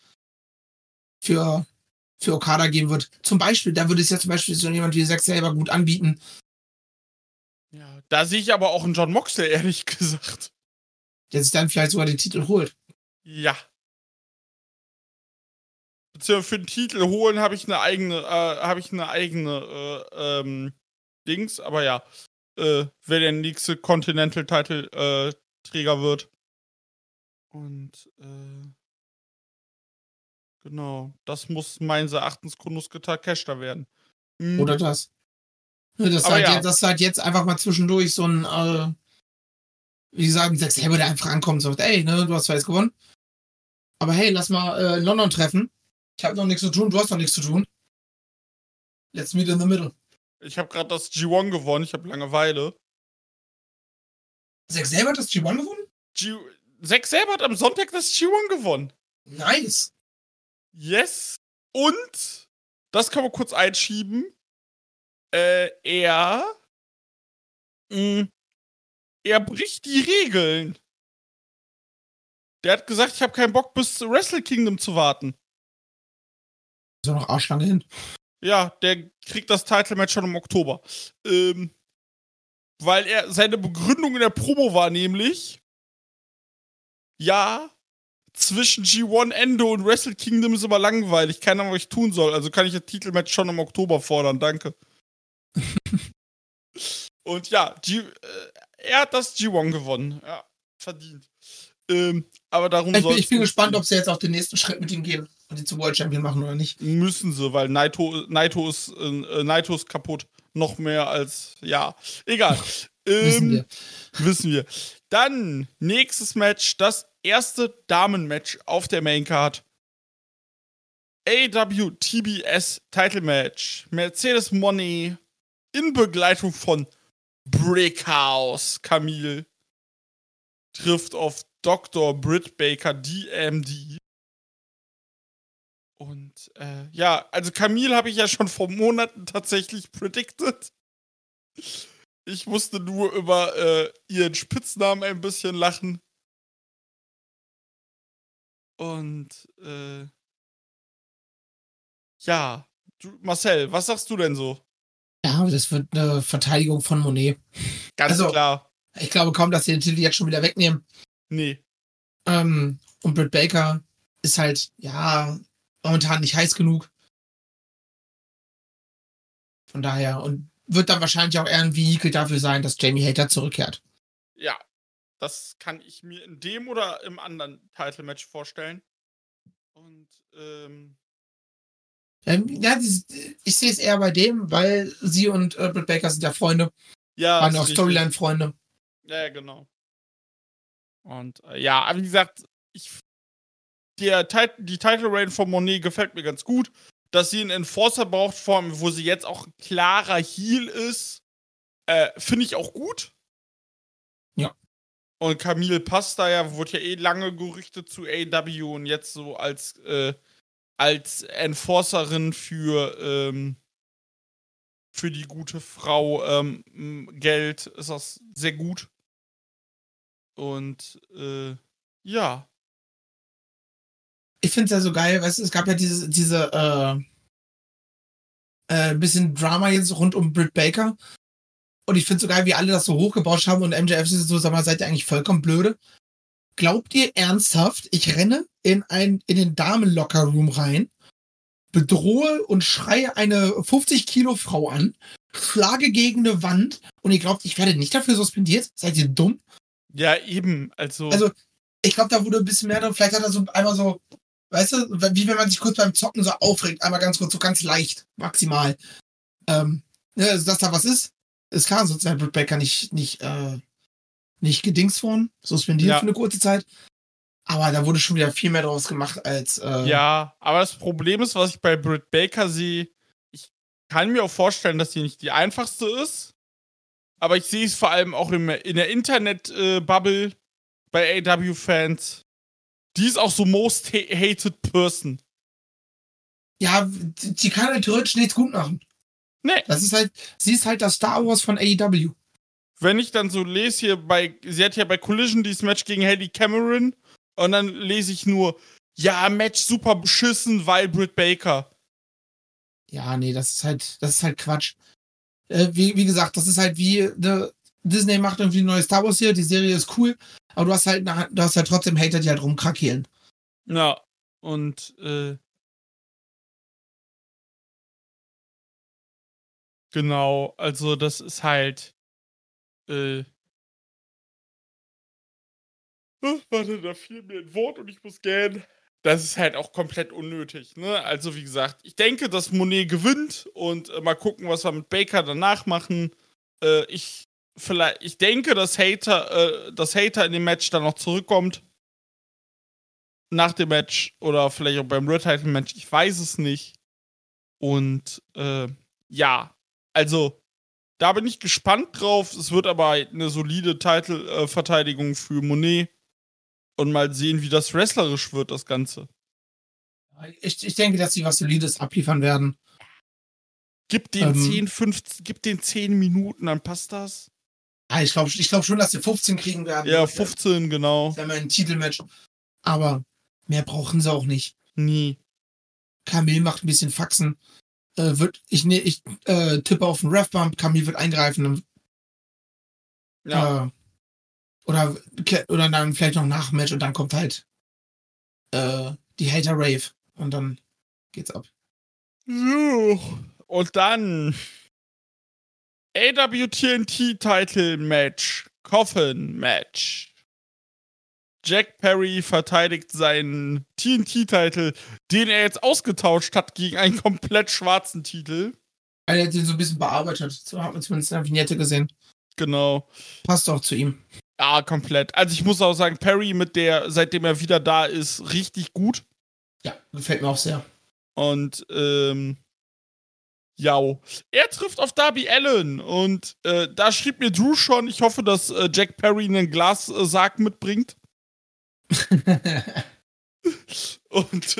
S4: für Okada geben wird. Zum Beispiel, da würde es ja zum Beispiel so jemand wie Zack selber gut anbieten.
S3: Ja, da sehe ich aber auch einen John Moxley, ehrlich gesagt.
S4: Der sich dann vielleicht sogar den Titel holt.
S3: Ja. Beziehungsweise für den Titel holen habe ich eine eigene, Dings, aber ja. Wer der nächste Continental-Title-Träger wird. Und, genau. Das muss meines Erachtens Konosuke Takeshita werden.
S4: Oder das. Das ist halt jetzt einfach mal zwischendurch so ein, wie gesagt, Zack selber, der einfach ankommt und sagt, ey, ne, du hast zwar jetzt gewonnen. Aber hey, lass mal in London treffen. Ich habe noch nichts zu tun, du hast noch nichts zu tun. Let's meet in the middle.
S3: Ich habe gerade das G1 gewonnen, ich habe Langeweile.
S4: Zack selber hat das G1 gewonnen?
S3: Zack selber hat am Sonntag das G1 gewonnen.
S4: Nice.
S3: Yes. Und, das kann man kurz einschieben, er bricht die Regeln. Der hat gesagt, ich habe keinen Bock, bis zu Wrestle Kingdom zu warten.
S4: Ist doch noch Arschlange hin.
S3: Ja, der kriegt das Title-Match schon im Oktober. Weil seine Begründung in der Promo war nämlich, ja, zwischen G1-Ende und Wrestle Kingdom ist immer langweilig. Keiner weiß, was ich tun soll. Also kann ich das Titelmatch schon im Oktober fordern. Danke. Und ja, er hat das G1 gewonnen. Ja, verdient. Aber darum soll
S4: ich bin gespannt, ob sie jetzt auch den nächsten Schritt mit ihm gehen und ihn zum World Champion machen oder nicht.
S3: Müssen sie, weil Naito ist kaputt. Noch mehr als, ja, egal. Wissen wir. Dann, nächstes Match, das erste Damen-Match auf der Maincard. AEW TBS Title Match. Mercedes Moné in Begleitung von Brickhouse Camille trifft auf Dr. Britt Baker, DMD. Und ja, also Camille habe ich ja schon vor Monaten tatsächlich predicted. Ich musste nur über ihren Spitznamen ein bisschen lachen. Und ja, Marcel, was sagst du denn so?
S4: Ja, das wird eine Verteidigung von Monet.
S3: Ganz klar.
S4: Ich glaube kaum, dass sie den Titel jetzt schon wieder wegnehmen.
S3: Nee.
S4: Und Britt Baker ist halt, ja, momentan nicht heiß genug. Von daher, und wird dann wahrscheinlich auch eher ein Vehikel dafür sein, dass Jamie Hayter zurückkehrt.
S3: Ja, das kann ich mir in dem oder im anderen Title-Match vorstellen. Und,
S4: ja, ich sehe es eher bei dem, weil sie und Britt Baker sind ja Freunde.
S3: Ja,
S4: waren auch Storyline-Freunde.
S3: Ja, genau. Und ja, aber wie gesagt, die Title-Reign von Monet gefällt mir ganz gut. Dass sie einen Enforcer braucht, vor allem, wo sie jetzt auch ein klarer Heel ist, finde ich auch gut.
S4: Ja.
S3: Und Camille passt da ja, wurde ja lange gerüchtet zu AEW und jetzt so als Enforcerin für die gute Frau Geld ist das sehr gut. Und ja.
S4: Ich finde es ja so geil, weißt du, es gab ja diese bisschen Drama jetzt rund um Britt Baker. Und ich finde es so geil, wie alle das so hochgebaut haben und MJF ist so, sag mal, seid ihr eigentlich vollkommen blöde? Glaubt ihr ernsthaft, ich renne in den Damen-Locker-Room rein, bedrohe und schreie eine 50 Kilo Frau an, schlage gegen eine Wand und ihr glaubt, ich werde nicht dafür suspendiert? Seid ihr dumm?
S3: Ja, eben. Also
S4: Ich glaube, da wurde ein bisschen mehr drin. Vielleicht hat er so einmal so, weißt du, wie wenn man sich kurz beim Zocken so aufregt, einmal ganz kurz, so ganz leicht, maximal. Also, dass da was ist klar, sonst wäre Britt Baker nicht gedingst worden, suspendiert für eine kurze Zeit. Aber da wurde schon wieder viel mehr draus gemacht als.
S3: Ja, aber das Problem ist, was ich bei Britt Baker sehe, ich kann mir auch vorstellen, dass sie nicht die einfachste ist. Aber ich sehe es vor allem auch in der Internet-Bubble bei AEW-Fans. Die ist auch so most hated person.
S4: Ja, die kann halt theoretisch nichts gut machen.
S3: Nee.
S4: Sie ist halt das Star Wars von AEW.
S3: Wenn ich dann so lese sie hat ja bei Collision dieses Match gegen Hayley Cameron und dann lese ich nur, ja, Match super beschissen, weil Britt Baker.
S4: Ja, nee, das ist halt Quatsch. Wie gesagt, das ist halt wie, Disney macht irgendwie eine neue Star Wars hier, die Serie ist cool, aber du hast halt trotzdem Hater, die halt rumkrakeelen.
S3: Ja, und, genau, also das ist halt, warte, da fiel mir ein Wort und ich muss gähnen. Das ist halt auch komplett unnötig, ne? Also, wie gesagt, ich denke, dass Monet gewinnt und mal gucken, was wir mit Baker danach machen. Ich denke, dass Hater in dem Match dann noch zurückkommt. Nach dem Match oder vielleicht auch beim Red Title Match, ich weiß es nicht. Und ja, also da bin ich gespannt drauf. Es wird aber eine solide Title-Verteidigung für Monet. Und mal sehen, wie das wrestlerisch wird, das Ganze.
S4: Ich denke, dass sie was Solides abliefern werden.
S3: Gib den 10 Minuten, dann passt das.
S4: Ja, ich glaube schon, dass sie 15 kriegen werden.
S3: Ja, 15, genau.
S4: Das ist ja mal ein Titelmatch. Aber mehr brauchen sie auch nicht.
S3: Nie.
S4: Camille macht ein bisschen Faxen. Ich tippe auf den Ref-Bump, Camille wird eingreifen.
S3: Ja.
S4: Oder dann vielleicht noch nach dem Match und dann kommt halt die Hater-Rave und dann geht's ab.
S3: So. Und dann AWTNT-Title-Match. Coffin-Match. Jack Perry verteidigt seinen TNT-Titel, den er jetzt ausgetauscht hat gegen einen komplett schwarzen Titel.
S4: Er hat den so ein bisschen bearbeitet. So hat man zumindest in der Vignette gesehen.
S3: Genau.
S4: Passt auch zu ihm.
S3: Ja, komplett. Also ich muss auch sagen, Perry seitdem er wieder da ist, richtig gut.
S4: Ja, gefällt mir auch sehr.
S3: Und, ja. Er trifft auf Darby Allin und da schrieb mir Drew schon, ich hoffe, dass Jack Perry einen Glassarg mitbringt. Und,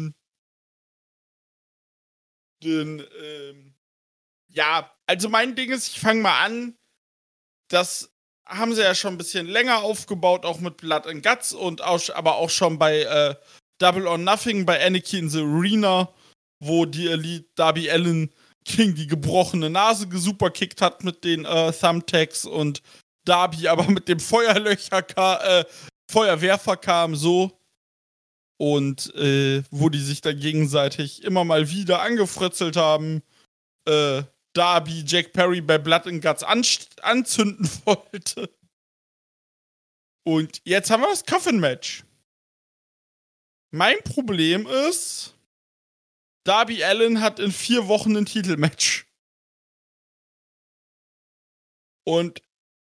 S3: ja, also mein Ding ist, ich fange mal an, das haben sie ja schon ein bisschen länger aufgebaut, auch mit Blood and Guts und aber auch schon bei Double or Nothing bei Anarchy in the Arena, wo die Elite Darby Allin gegen die gebrochene Nase gesuperkickt hat mit den Thumbtacks und Darby aber mit dem Feuerwerfer kam, so. Und wo die sich dann gegenseitig immer mal wieder angefritzelt haben, Darby Jack Perry bei Blood and Guts anzünden wollte. Und jetzt haben wir das Coffin-Match. Mein Problem ist, Darby Allin hat in 4 Wochen ein Titelmatch. Und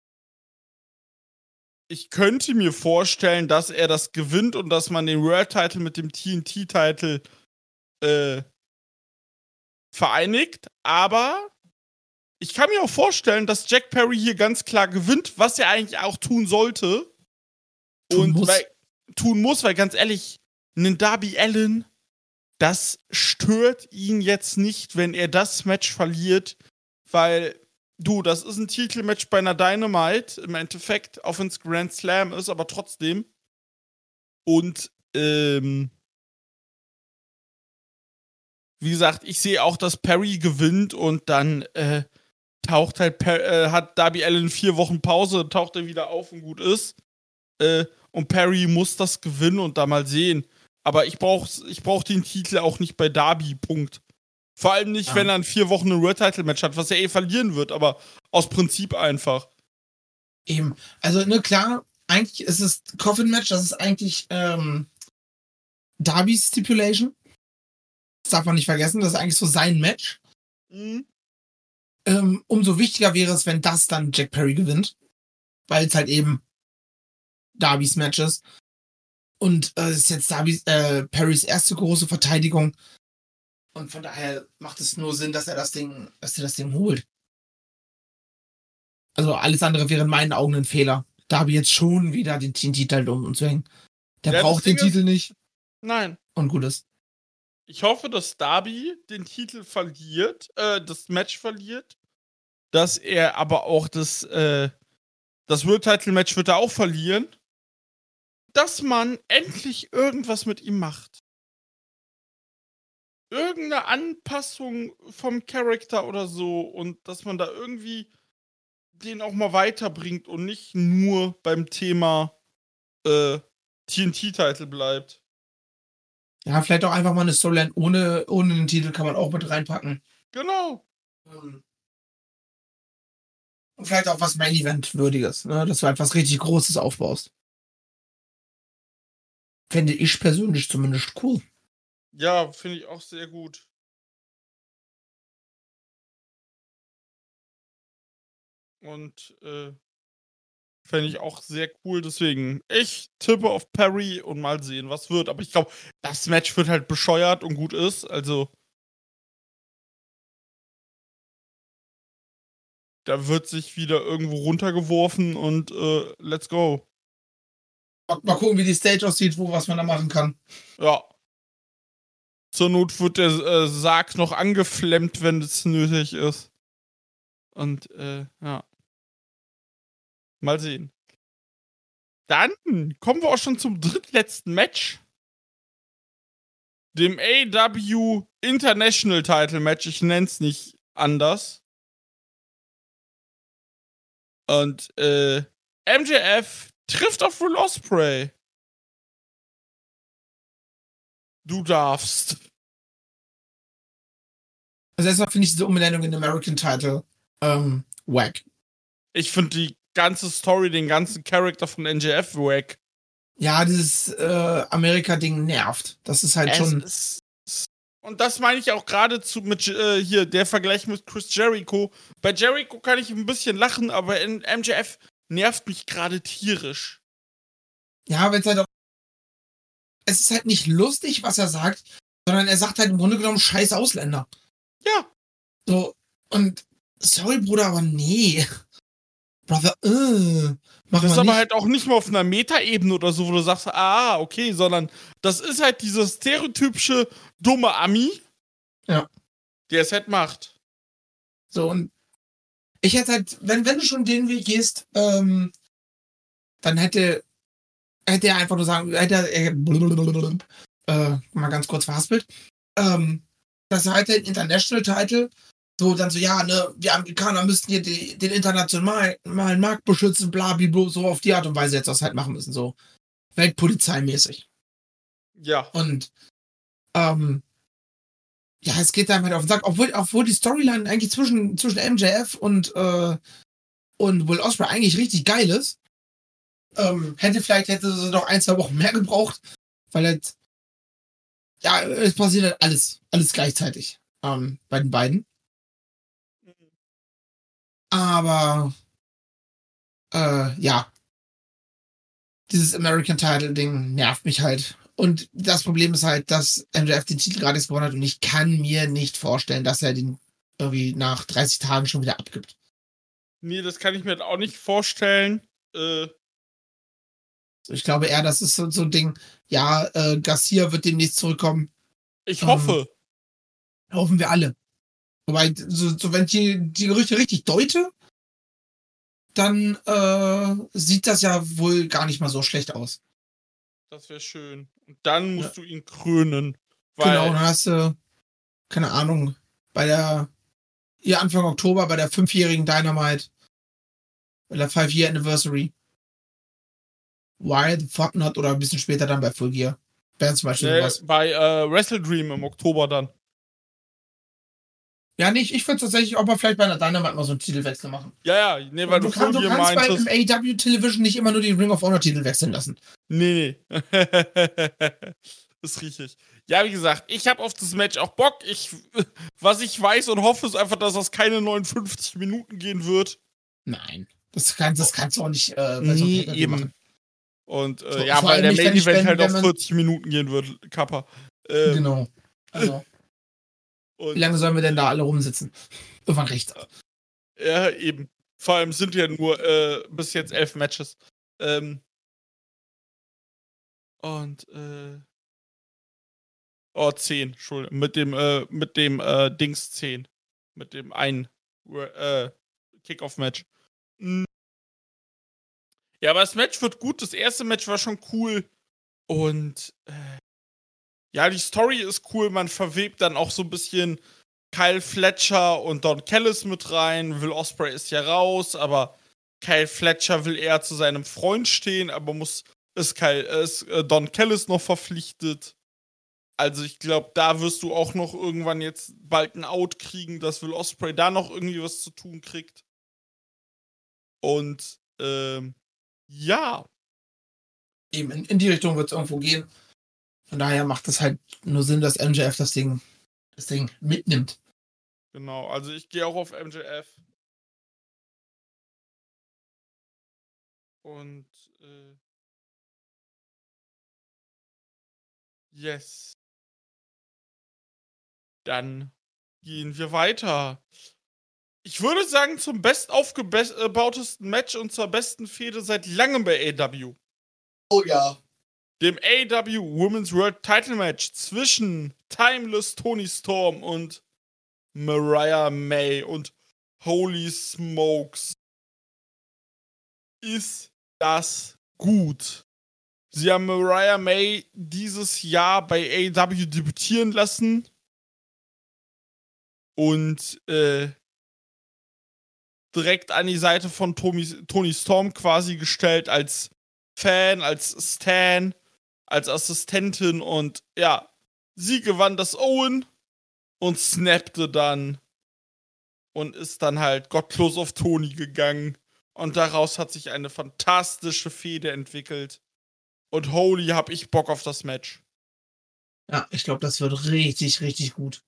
S3: ich könnte mir vorstellen, dass er das gewinnt und dass man den World Title mit dem TNT-Title vereinigt. Aber ich kann mir auch vorstellen, dass Jack Perry hier ganz klar gewinnt, was er eigentlich auch tun sollte. Tun muss, weil ganz ehrlich, einen Darby Allin, das stört ihn jetzt nicht, wenn er das Match verliert, weil, das ist ein Titelmatch bei einer Dynamite, im Endeffekt, auch wenn es Grand Slam ist, aber trotzdem. Und, wie gesagt, ich sehe auch, dass Perry gewinnt und dann, hat Darby Allin 4 Wochen Pause, taucht er wieder auf und gut ist. Und Perry muss das gewinnen und da mal sehen. Aber ich brauch den Titel auch nicht bei Darby, Punkt. Vor allem nicht, wenn er in 4 Wochen ein World Title Match hat, was er verlieren wird, aber aus Prinzip einfach.
S4: Eben. Also, klar, eigentlich ist es Coffin-Match, das ist eigentlich Darbys Stipulation. Das darf man nicht vergessen, das ist eigentlich so sein Match.
S3: Mhm.
S4: Umso wichtiger wäre es, wenn das dann Jack Perry gewinnt. Weil es halt eben Darbys Match ist. Und es ist jetzt Perrys erste große Verteidigung. Und von daher macht es nur Sinn, dass er das Ding holt. Also alles andere wäre in meinen Augen ein Fehler. Darby jetzt schon wieder den Titel umzuhängen. Der
S3: Ja,
S4: braucht
S3: das Ding
S4: den Titel nicht.
S3: Nein.
S4: Und gut ist.
S3: Ich hoffe, dass Darby den Titel verliert, das Match verliert. Dass er aber auch das World-Title-Match wird er auch verlieren. Dass man endlich irgendwas mit ihm macht. Irgendeine Anpassung vom Charakter oder so und dass man da irgendwie den auch mal weiterbringt und nicht nur beim Thema TNT-Titel bleibt.
S4: Ja, vielleicht auch einfach mal eine Storyline ohne einen Titel kann man auch mit reinpacken.
S3: Genau.
S4: Und vielleicht auch was Main-Event-würdiges, ne? Dass du etwas richtig Großes aufbaust. Fände ich persönlich zumindest cool.
S3: Ja, finde ich auch sehr gut. Und fände ich auch sehr cool. Deswegen, ich tippe auf Perry und mal sehen, was wird. Aber ich glaube, das Match wird halt bescheuert und gut ist. Also, da wird sich wieder irgendwo runtergeworfen und let's go.
S4: Mal gucken, wie die Stage aussieht, was man da machen kann.
S3: Ja. Zur Not wird der Sarg noch angeflemmt, wenn es nötig ist. Und, ja. Mal sehen. Dann kommen wir auch schon zum drittletzten Match. Dem AEW International Title Match. Ich nenne es nicht anders. Und, MJF trifft auf Will Ospreay. Du darfst.
S4: Also erstmal finde ich diese Umbenennung in American Title wack.
S3: Ich finde die ganze Story, den ganzen Charakter von MJF wack.
S4: Ja, dieses Amerika-Ding nervt. Das ist halt schon.
S3: Und das meine ich auch gerade mit hier, der Vergleich mit Chris Jericho. Bei Jericho kann ich ein bisschen lachen, aber in MJF nervt mich gerade tierisch.
S4: Ja, wenn es halt auch. Es ist halt nicht lustig, was er sagt, sondern er sagt halt im Grunde genommen scheiß Ausländer.
S3: Ja.
S4: So, und sorry, Bruder, aber nee. Brother, mach
S3: Das ist
S4: mal
S3: aber
S4: nicht.
S3: halt auch nicht mal auf einer Metaebene oder so, wo du sagst, ah, okay, sondern das ist halt dieses stereotypische dumme Ami.
S4: Ja.
S3: Der es halt macht.
S4: So, und ich hätte halt, wenn du schon den Weg gehst, dann hätte er einfach nur sagen, mal ganz kurz verhaspelt, dass er halt den International Title so dann so, ja, ne, wir Amerikaner müssten hier den internationalen Markt beschützen, blablabla, so auf die Art und Weise jetzt das halt machen müssen, so weltpolizeimäßig.
S3: Ja.
S4: Und ja, es geht dann halt auf den Sack, obwohl die Storyline eigentlich zwischen MJF und Will Ospreay eigentlich richtig geil ist. Hätte sie noch 1-2 Wochen mehr gebraucht, weil halt, ja, es passiert halt alles gleichzeitig bei den beiden. Aber ja, dieses American Title Ding nervt mich halt. Und das Problem ist halt, dass MJF den Titel gerade gewonnen hat und ich kann mir nicht vorstellen, dass er den irgendwie nach 30 Tagen schon wieder abgibt.
S3: Nee, das kann ich mir halt auch nicht vorstellen.
S4: Ich glaube eher, das ist so ein Ding, ja, Garcia wird demnächst zurückkommen.
S3: Ich hoffe.
S4: Hoffen wir alle. Wobei, so wenn ich die Gerüchte richtig deute, dann sieht das ja wohl gar nicht mal so schlecht aus.
S3: Das wäre schön. Und dann musst du ihn krönen. Weil
S4: Genau, dann hast du, keine Ahnung, Anfang Oktober bei der 5-jährigen Dynamite, bei der 5-Year Anniversary. Why the fuck not? Oder ein bisschen später dann bei Full Gear. Wäre zum Beispiel sowas.
S3: Bei Wrestle Dream im Oktober dann.
S4: Ja, nicht. Ich würde tatsächlich auch mal vielleicht bei einer Dynamite mal so einen Titelwechsel machen.
S3: Ja, nee, weil du
S4: kannst
S3: meintest,
S4: bei im AEW Television nicht immer nur die Ring of Honor Titel wechseln lassen.
S3: Nee. Ist richtig. Ja, wie gesagt, ich habe auf das Match auch Bock. Was ich weiß und hoffe, ist einfach, dass das keine 59 Minuten gehen wird.
S4: Nein. Das kannst du auch nicht
S3: bei so einem Pay-Per-View machen. Und
S4: vor
S3: weil der
S4: nicht,
S3: Main Event halt
S4: wenn
S3: auf 40 Minuten gehen wird, Kappa.
S4: Genau. Also. Wie lange sollen wir denn da alle rumsitzen? Irgendwann rechts.
S3: Ja, eben. Vor allem sind ja nur bis jetzt 11 Matches. Und 10, Entschuldigung. Mit dem Dings 10. Mit dem einen Kickoff-Match. Ja, aber das Match wird gut. Das erste Match war schon cool. Und ja, die Story ist cool. Man verwebt dann auch so ein bisschen Kyle Fletcher und Don Callis mit rein. Will Ospreay ist ja raus, aber Kyle Fletcher will eher zu seinem Freund stehen, aber ist Don Callis noch verpflichtet. Also ich glaube, da wirst du auch noch irgendwann jetzt bald ein Out kriegen, dass Will Ospreay da noch irgendwie was zu tun kriegt. Und ja.
S4: Eben, in die Richtung wird es irgendwo gehen. Von daher macht es halt nur Sinn, dass MJF das Ding mitnimmt.
S3: Genau, also ich gehe auch auf MJF. Und yes. Dann gehen wir weiter. Ich würde sagen, zum bestaufgebautesten Match und zur besten Fehde seit langem bei AEW.
S4: Oh ja.
S3: Dem AEW Women's World Title Match zwischen Timeless Toni Storm und Mariah May. Und holy smokes, ist das gut. Sie haben Mariah May dieses Jahr bei AEW debütieren lassen. Und direkt an die Seite von Toni Storm quasi gestellt als Fan, als Stan, als Assistentin. Und ja, sie gewann das Owen und snappte dann und ist dann halt gottlos auf Toni gegangen. Und daraus hat sich eine fantastische Fehde entwickelt. Und holy, hab ich Bock auf das Match.
S4: Ja, ich glaube, das wird richtig, richtig gut.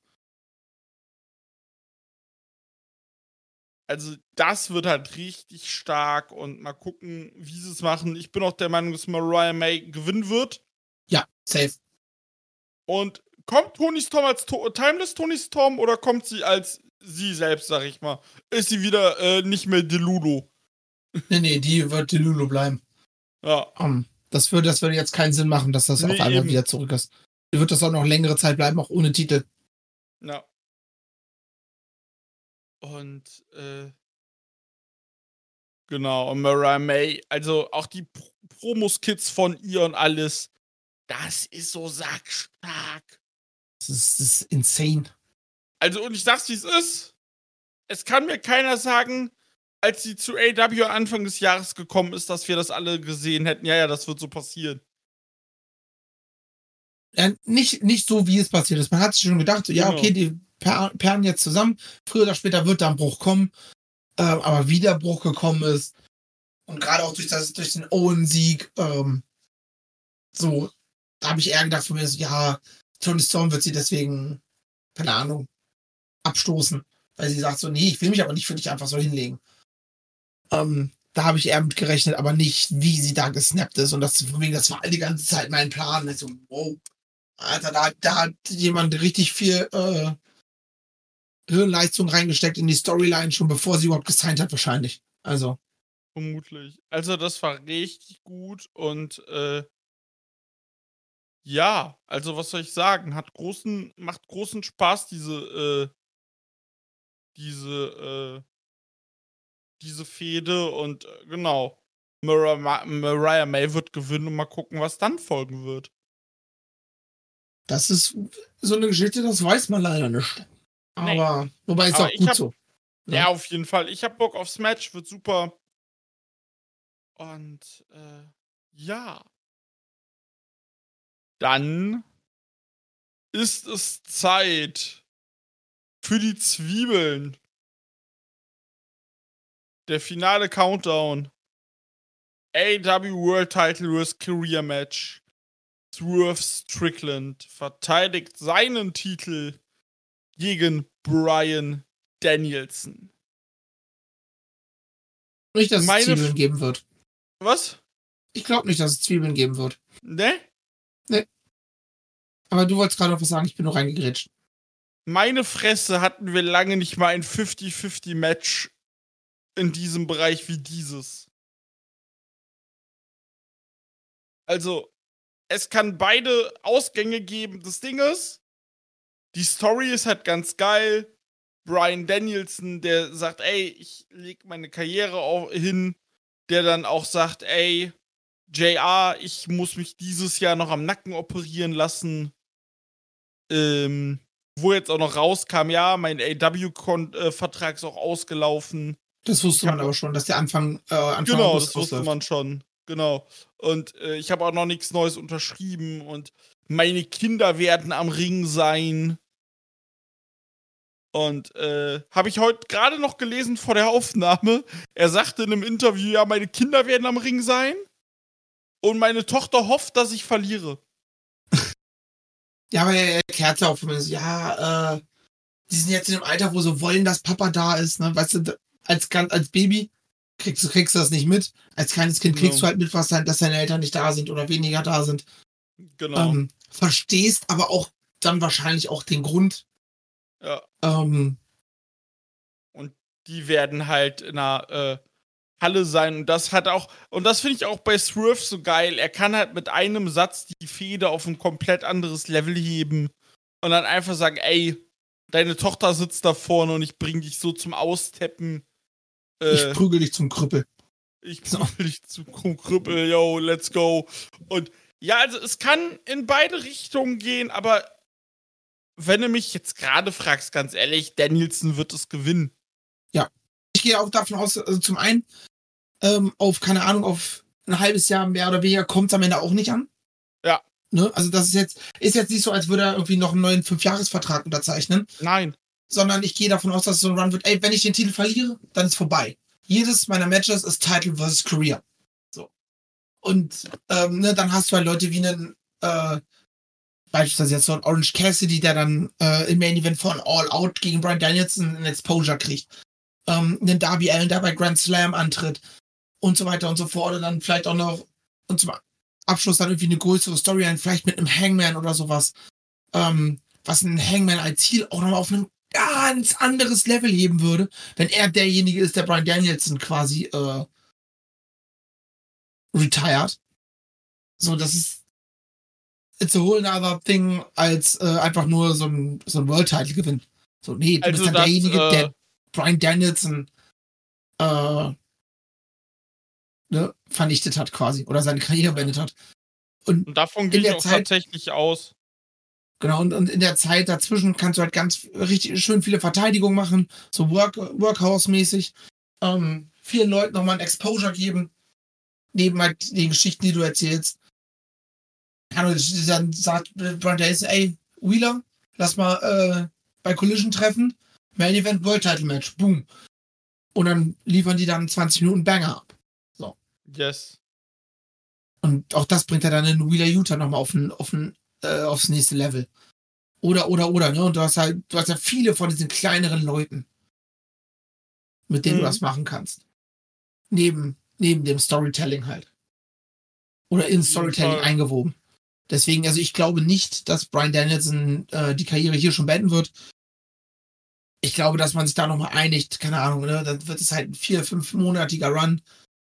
S3: Also, das wird halt richtig stark und mal gucken, wie sie es machen. Ich bin auch der Meinung, dass Mariah May gewinnen wird.
S4: Ja, safe.
S3: Und kommt Toni Storm als Timeless Toni Storm oder kommt sie als sie selbst, sag ich mal? Ist sie wieder nicht mehr Delulu?
S4: Nee, die wird Delulu bleiben.
S3: Ja.
S4: Das würde jetzt keinen Sinn machen, dass das auf einmal eben wieder zurück ist. Die wird das auch noch längere Zeit bleiben, auch ohne Titel.
S3: Ja. Und, genau, und Mariah May, also auch die Promos-Kits von ihr und alles, das ist so sackstark.
S4: Das ist insane.
S3: Also, und ich sag's, wie es ist. Es kann mir keiner sagen, als sie zu AEW Anfang des Jahres gekommen ist, dass wir das alle gesehen hätten. Ja, das wird so passieren.
S4: Ja, nicht so, wie es passiert ist. Man hat sich schon gedacht, so, ja,
S3: Genau.
S4: okay, die perren jetzt zusammen. Früher oder später wird da ein Bruch kommen. Aber wie der Bruch gekommen ist und gerade auch durch den Owen-Sieg, so, da habe ich eher gedacht von mir, so, ja, Toni Storm wird sie deswegen, keine Ahnung, abstoßen. Weil sie sagt so, nee, ich will mich aber nicht für dich einfach so hinlegen. Da habe ich eher mit gerechnet, aber nicht, wie sie da gesnappt ist. Und das war die ganze Zeit mein Plan. Also, wow, Alter, da hat jemand richtig viel Hirnleistung reingesteckt in die Storyline, schon bevor sie überhaupt gesigned hat, wahrscheinlich. Also.
S3: Vermutlich. Also, das war richtig gut und ja, also was soll ich sagen? Macht großen Spaß, diese Fehde und genau. Mariah May wird gewinnen und mal gucken, was dann folgen wird.
S4: Das ist so eine Geschichte, das weiß man leider nicht. Aber, nee. Wobei ist auch gut so.
S3: Ja, auf jeden Fall. Ich hab Bock aufs Match, wird super. Und, ja. Dann ist es Zeit für die Zwiebeln. Der finale Countdown. AEW World Title vs. Career Match. Swerve Strickland verteidigt seinen Titel gegen Bryan Danielson.
S4: Nicht, dass es Zwiebeln geben wird.
S3: Was?
S4: Ich glaube nicht, dass es Zwiebeln geben wird.
S3: Ne?
S4: Ne. Aber du wolltest gerade noch was sagen, ich bin nur reingegrätscht.
S3: Meine Fresse, hatten wir lange nicht mal ein 50-50-Match in diesem Bereich wie dieses. Also, es kann beide Ausgänge geben. Das Ding ist, die Story ist halt ganz geil. Bryan Danielson, der sagt, ey, ich leg meine Karriere hin. Der dann auch sagt, ey, JR, ich muss mich dieses Jahr noch am Nacken operieren lassen. Wo jetzt auch noch rauskam, ja, mein AEW-Vertrag ist auch ausgelaufen.
S4: Das wusste man aber schon, dass der Anfang
S3: genau,
S4: August
S3: das wusste
S4: ausläuft.
S3: man schon. Genau. Und ich habe auch noch nichts Neues unterschrieben und meine Kinder werden am Ring sein. Und habe ich heute gerade noch gelesen vor der Aufnahme. Er sagte in einem Interview, ja, meine Kinder werden am Ring sein und meine Tochter hofft, dass ich verliere.
S4: Ja, aber er erklärt ja auch für mich, ja, die sind jetzt in dem Alter, wo sie wollen, dass Papa da ist, ne? Weißt du, als Baby kriegst du das nicht mit. Als kleines Kind kriegst du halt mit, dass deine Eltern nicht da sind oder weniger da sind.
S3: Genau.
S4: Verstehst aber auch dann wahrscheinlich auch den Grund.
S3: Ja.
S4: Und
S3: die werden halt in einer Halle sein. Und das finde ich auch bei Swerve so geil. Er kann halt mit einem Satz die Fehde auf ein komplett anderes Level heben und dann einfach sagen, ey, deine Tochter sitzt da vorne und ich bring dich so zum Austeppen.
S4: Ich prügel dich zum Krüppel.
S3: Ich prügel dich zum Krüppel, yo, let's go. Und ja, also es kann in beide Richtungen gehen, aber wenn du mich jetzt gerade fragst, ganz ehrlich, Danielson wird es gewinnen.
S4: Ja. Ich gehe auch davon aus, also zum einen, auf ein halbes Jahr mehr oder weniger kommt es am Ende auch nicht an.
S3: Ja.
S4: Ne? Also das ist jetzt nicht so, als würde er irgendwie noch einen neuen 5-Jahres-Vertrag unterzeichnen.
S3: Nein.
S4: Sondern ich gehe davon aus, dass es so ein Run wird, ey, wenn ich den Titel verliere, dann ist vorbei. Jedes meiner Matches ist Title vs. Career. So. Und dann hast du halt Leute wie einen beispielsweise jetzt so ein Orange Cassidy, der dann im Main Event von All Out gegen Bryan Danielson einen Exposure kriegt. Einen Darby Allin, der bei Grand Slam antritt und so weiter und so fort. Und dann vielleicht auch noch und zum Abschluss dann irgendwie eine größere Storyline, vielleicht mit einem Hangman oder sowas. Was ein Hangman als Ziel auch nochmal auf ein ganz anderes Level heben würde, wenn er derjenige ist, der Bryan Danielson quasi retired. So, das ist it's a whole other thing, als einfach nur so ein World-Title-Gewinn. So, nee, du bist dann derjenige, der Bryan Danielson vernichtet hat quasi oder seine Karriere beendet hat. Und
S3: davon gehe ich auch tatsächlich aus.
S4: Genau, und in der Zeit dazwischen kannst du halt ganz richtig schön viele Verteidigungen machen, so Workhouse-mäßig, vielen Leuten nochmal ein Exposure geben, neben halt den Geschichten, die du erzählst. Dann sagt Bryan Danielson, ey, Wheeler, lass mal bei Collision treffen, Main Event World Title Match, boom. Und dann liefern die dann 20 Minuten Banger ab. So.
S3: Yes.
S4: Und auch das bringt er dann in Wheeler Utah nochmal aufs nächste Level. Oder, ne? Und du hast ja viele von diesen kleineren Leuten, mit denen du das machen kannst. Neben dem Storytelling halt. Oder in Storytelling eingewoben. Deswegen, also ich glaube nicht, dass Bryan Danielson die Karriere hier schon beenden wird. Ich glaube, dass man sich da nochmal einigt, keine Ahnung, ne? Dann wird es halt ein 4-5-monatiger Run.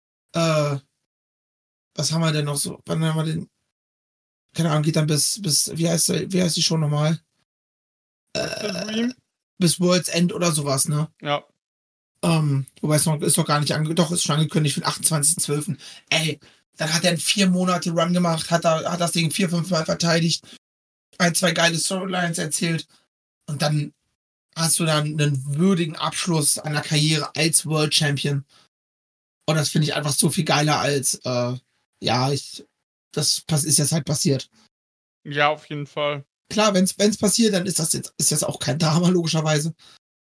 S4: Was haben wir denn noch so? Wann haben wir den? Keine Ahnung, geht dann bis wie heißt die Show nochmal? Bis World's End oder sowas, ne?
S3: Ja.
S4: Wobei es ist noch gar nicht ist schon angekündigt für den 28.12. Ey, dann hat er einen 4 Monate Run gemacht, hat das Ding 4-5 Mal verteidigt, 1-2 geile Storylines erzählt und dann hast du dann einen würdigen Abschluss einer Karriere als World Champion. Und das finde ich einfach so viel geiler als das ist jetzt halt passiert.
S3: Ja, auf jeden Fall.
S4: klar, wenn's passiert, dann ist das auch kein Drama, logischerweise.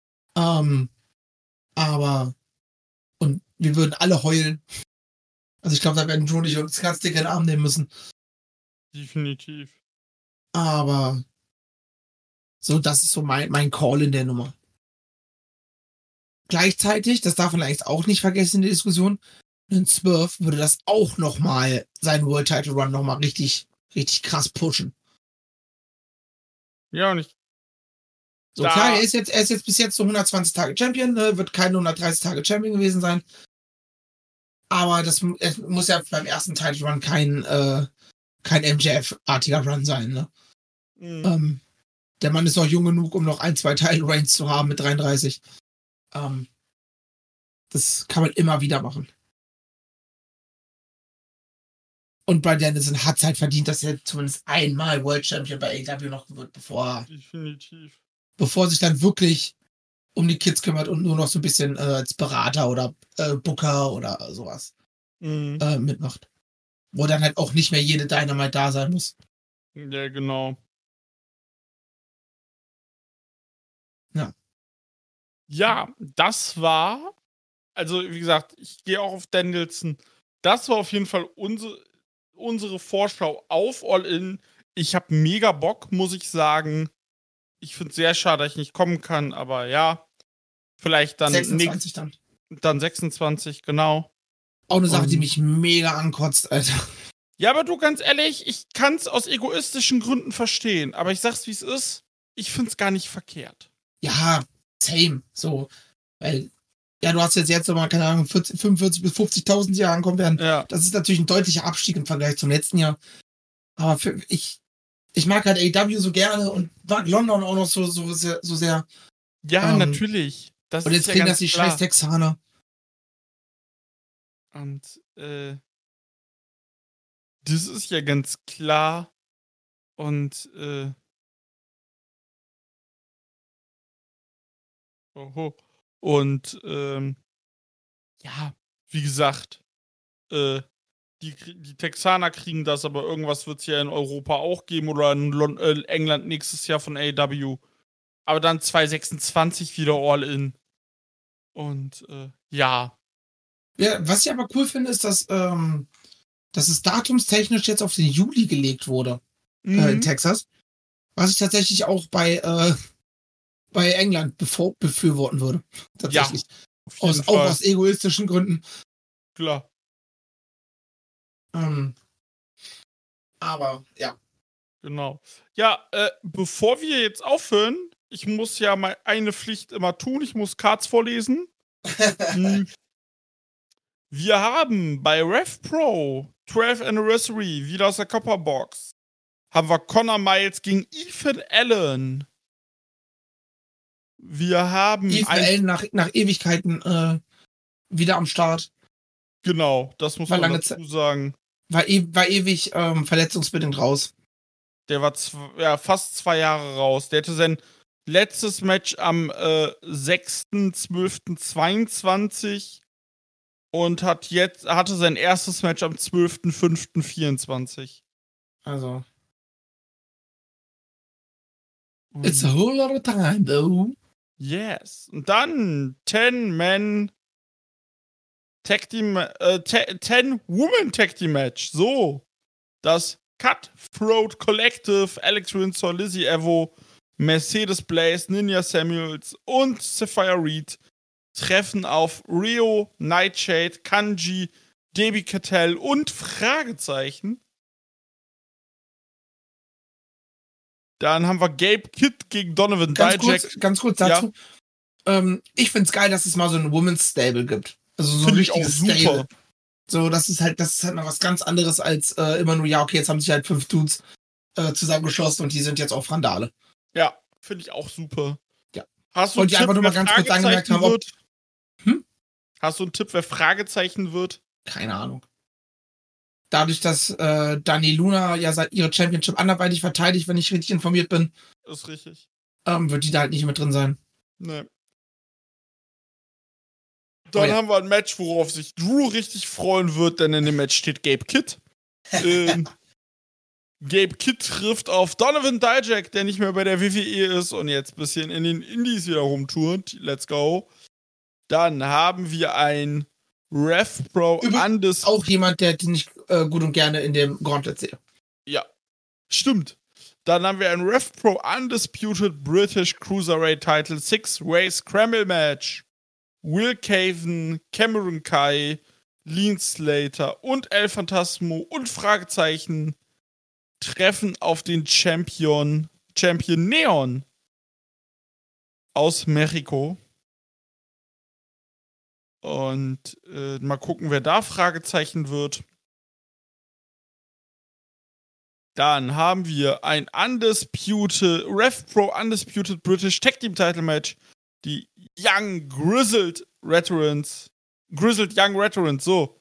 S4: Aber, und wir würden alle heulen. Also ich glaube, da werden Drew und ich uns ganz dick in den Arm nehmen müssen.
S3: Definitiv.
S4: Aber so, das ist so mein Call in der Nummer. Gleichzeitig, das darf man eigentlich auch nicht vergessen in der Diskussion, ein Swerve würde das auch nochmal, seinen World Title Run nochmal richtig, richtig krass pushen.
S3: Ja, und ich.
S4: So, klar, er ist jetzt bis jetzt so 120 Tage Champion, wird keine 130 Tage Champion gewesen sein. Aber es muss ja beim ersten Title Run kein MJF-artiger Run sein, ne?
S3: Mhm.
S4: Der Mann ist noch jung genug, um noch 1-2 Title Reigns zu haben mit 33. Das kann man immer wieder machen. Und Bryan Danielson hat es halt verdient, dass er zumindest einmal World Champion bei AEW noch wird,
S3: Definitiv.
S4: Bevor sich dann wirklich um die Kids kümmert und nur noch so ein bisschen als Berater oder Booker oder sowas mitmacht. Wo dann halt auch nicht mehr jede Dynamite da sein muss.
S3: Ja, genau.
S4: Ja.
S3: Ja, das war, also wie gesagt, ich gehe auch auf Danielson. Das war auf jeden Fall unsere Vorschau auf All In. Ich habe mega Bock, muss ich sagen. Ich finde es sehr schade, dass ich nicht kommen kann, aber ja, vielleicht dann
S4: 26
S3: dann 26, genau.
S4: Auch eine Sache, die mich mega ankotzt, Alter.
S3: Ja, aber du, ganz ehrlich, ich kann es aus egoistischen Gründen verstehen, aber ich sag's, wie es ist, ich find's gar nicht verkehrt.
S4: Ja, same, so, weil, ja, du hast jetzt nochmal, keine Ahnung, 45 bis 50.000 Jahre ankommen werden.
S3: Ja.
S4: Das ist natürlich ein deutlicher Abstieg im Vergleich zum letzten Jahr. Aber ich mag halt AEW so gerne und mag London auch noch so sehr.
S3: Ja, natürlich. Das
S4: und jetzt
S3: ist
S4: kriegen
S3: ja
S4: das die
S3: klar.
S4: scheiß Texaner.
S3: Und, das ist ja ganz klar. Und, Und, ja, wie gesagt, die Texaner kriegen das, aber irgendwas wird es ja in Europa auch geben oder in England nächstes Jahr von AEW. Aber dann 2026 wieder All-In. Und, ja.
S4: Ja, was ich aber cool finde, ist, dass es datumstechnisch jetzt auf den Juli gelegt wurde in Texas. Was ich tatsächlich auch bei England befürworten würde. Tatsächlich.
S3: Ja,
S4: auch aus egoistischen Gründen.
S3: Klar.
S4: Aber, ja.
S3: Genau. Ja, bevor wir jetzt aufhören, ich muss ja mal eine Pflicht immer tun. Ich muss Cards vorlesen. Wir haben bei RevPro 12th Anniversary wieder aus der Copperbox. Haben wir Connor Miles gegen Ethan Allen. Wir haben
S4: Ethan Allen nach Ewigkeiten wieder am Start.
S3: Genau, das muss man dazu sagen.
S4: War ewig verletzungsbedingt raus.
S3: Der war fast 2 Jahre raus. Der hatte sein letztes Match am 6.12.22 und hatte sein erstes Match am 12.05.24.
S4: Also. It's a whole lot of time, though.
S3: Yes. Und dann 10-Man Tag Team, 10-Woman Tag Team Match. So. Das Cutthroat Collective, Alex Windsor, Lizzie Evo, Mercedes Blaze, Ninja Samuels und Sapphire Reed treffen auf Rio, Nightshade, Kanji, Debbie Cattell und Fragezeichen. Dann haben wir Gabe Kidd gegen Donovan Dijak.
S4: Ganz kurz dazu. Ja. Ich find's geil, dass es mal so ein Women's Stable gibt. Also so ein richtiges Stable. So, das ist halt mal was ganz anderes als immer nur, ja, okay, jetzt haben sich halt 5 Dudes zusammengeschossen und die sind jetzt auf Randale. Ja,
S3: finde ich auch super.
S4: Ja.
S3: Hast du einen
S4: Tipp, einfach nur mal ganz kurz angemerkt haben,
S3: Hast du einen Tipp, wer Fragezeichen wird?
S4: Keine Ahnung. Dadurch, dass Dani Luna ja ihre Championship anderweitig verteidigt, wenn ich richtig informiert bin.
S3: Ist richtig.
S4: Wird die da halt nicht mit drin sein.
S3: Nee. Dann haben wir ein Match, worauf sich Drew richtig freuen wird, denn in dem Match steht Gabe Kidd. Gabe Kidd trifft auf Donovan Dijak, der nicht mehr bei der WWE ist und jetzt ein bisschen in den Indies wieder rumtourt. Let's go. Dann haben wir ein Rev Pro Undisputed.
S4: Auch jemand, der nicht gut und gerne in dem Gauntlet sehe.
S3: Ja, stimmt. Dann haben wir ein Rev Pro Undisputed British Cruiserweight Title 6-Way Scramble Match. Will Caven, Cameron Kai, Lean Slater und El Phantasmo und Fragezeichen treffen auf den Champion Neon aus Mexiko. Und mal gucken, wer da Fragezeichen wird. Dann haben wir ein Rev Pro Undisputed British Tag Team Title Match. Die Grizzled Young Veterans, so.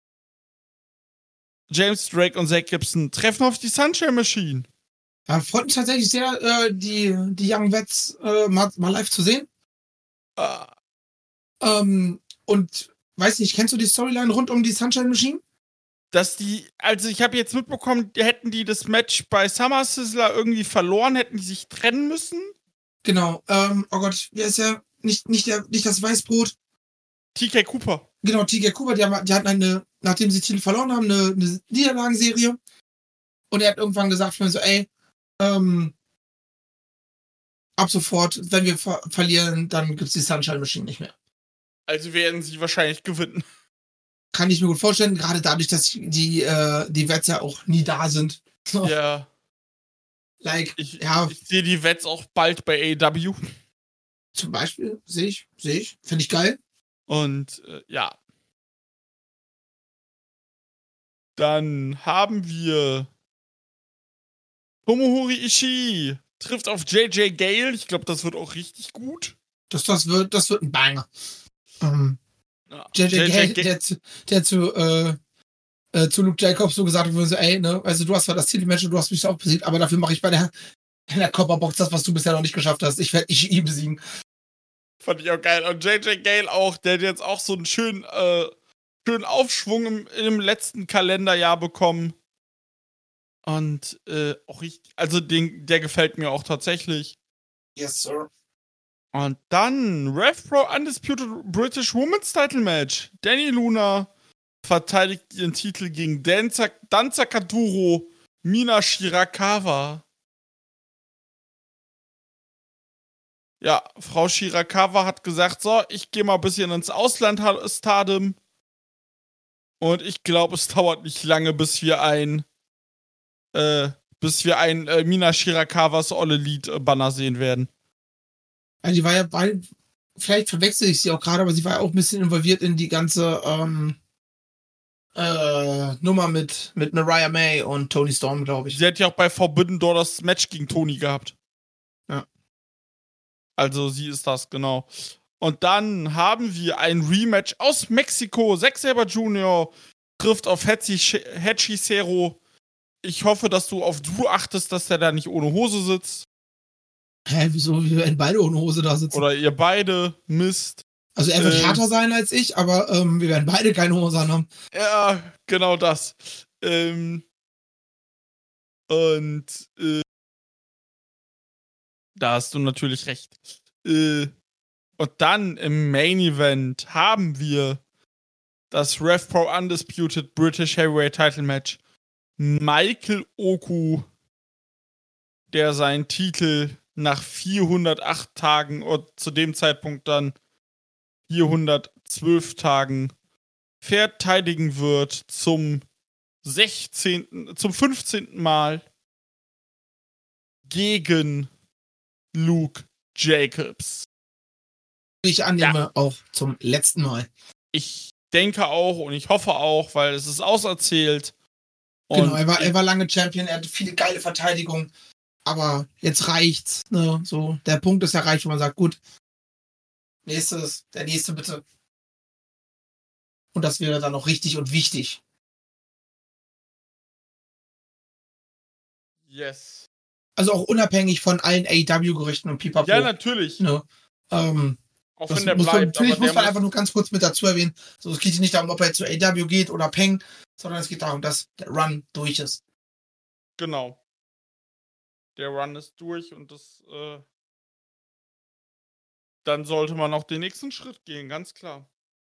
S3: James Drake und Zach Gibson treffen auf die Sunshine Machine.
S4: Ja, freut mich tatsächlich sehr, die Young Vets mal live zu sehen. Und weiß nicht, kennst du die Storyline rund um die Sunshine Machine?
S3: Also ich habe jetzt mitbekommen, hätten die das Match bei Summer Sizzler irgendwie verloren, hätten die sich trennen müssen.
S4: Genau, oh Gott, wer ist ja nicht das Weißbrot?
S3: TK Cooper.
S4: Genau, TK Cooper, die hatten nachdem sie Titel verloren haben, eine Niederlagenserie. Und er hat irgendwann gesagt, so, ey, ab sofort, wenn wir verlieren, dann gibt's die Sunshine Machine nicht mehr.
S3: Also werden sie wahrscheinlich gewinnen.
S4: Kann ich mir gut vorstellen, gerade dadurch, dass die Vets ja auch nie da sind. So.
S3: Ja. Ich sehe die Vets auch bald bei AEW.
S4: Zum Beispiel, sehe ich. Finde ich geil.
S3: Und ja. Dann haben wir Tomohori Ishii trifft auf JJ Gale. Ich glaube, das wird auch richtig gut.
S4: Das wird ein Banger. JJ Gale, der zu Luke Jacobs so gesagt hat, so, ey, ne, also du hast zwar das Titelmatch und du hast mich auch besiegt, aber dafür mache ich in der Copperbox das, was du bisher noch nicht geschafft hast. Ich werde ihn besiegen.
S3: Fand ich auch geil. Und JJ Gale auch, der hat jetzt auch so einen schönen Aufschwung im letzten Kalenderjahr bekommen. Und auch richtig, also der gefällt mir auch tatsächlich.
S4: Yes, sir.
S3: Und dann Rev Pro Undisputed British Women's Title Match. Danny Luna verteidigt ihren Titel gegen Danza Kaduro, Mina Shirakawa. Ja, Frau Shirakawa hat gesagt, so, ich gehe mal ein bisschen ins Ausland, Stardom. Und ich glaube, es dauert nicht lange, bis wir ein Mina Shirakawas All Elite Banner sehen werden.
S4: Also die war ja vielleicht verwechsel ich sie auch gerade, aber sie war ja auch ein bisschen involviert in die ganze Nummer mit Mariah May und Toni Storm, glaube ich.
S3: Sie hat ja auch bei Forbidden Door das Match gegen Toni gehabt.
S4: Ja.
S3: Also sie ist das, genau. Und dann haben wir ein Rematch aus Mexiko. Zack Sabre Jr. trifft auf Hechicero. Ich hoffe, dass du auf Drew achtest, dass der da nicht ohne Hose sitzt.
S4: Hä, wieso? Wir werden beide ohne Hose da sitzen.
S3: Oder ihr beide, Mist.
S4: Also er wird härter sein als ich, aber wir werden beide keine Hose haben.
S3: Ja, genau das. Da hast du natürlich recht. Und dann im Main Event haben wir das Rev Pro Undisputed British Heavyweight Title Match. Michael Oku, der seinen Titel nach 408 Tagen und zu dem Zeitpunkt dann 412 Tagen verteidigen wird zum 15. Mal gegen Luke Jacobs.
S4: Ich annehme auch zum letzten Mal.
S3: Ich denke auch und ich hoffe auch, weil es ist auserzählt.
S4: Genau, er war lange Champion, er hatte viele geile Verteidigungen, aber jetzt reicht's. Ne? So, der Punkt ist erreicht, wo man sagt, gut, der nächste bitte. Und das wäre dann auch richtig und wichtig.
S3: Yes.
S4: Also auch unabhängig von allen AEW-Gerüchten und Pipapo.
S3: Ja, natürlich.
S4: Ne?
S3: Auch wenn der bleibt.
S4: Natürlich muss man einfach nur ganz kurz mit dazu erwähnen. So, es geht nicht darum, ob er zu AEW geht oder Peng, sondern es geht darum, dass der Run durch ist.
S3: Genau. Der Run ist durch und dann sollte man auch den nächsten Schritt gehen, ganz klar.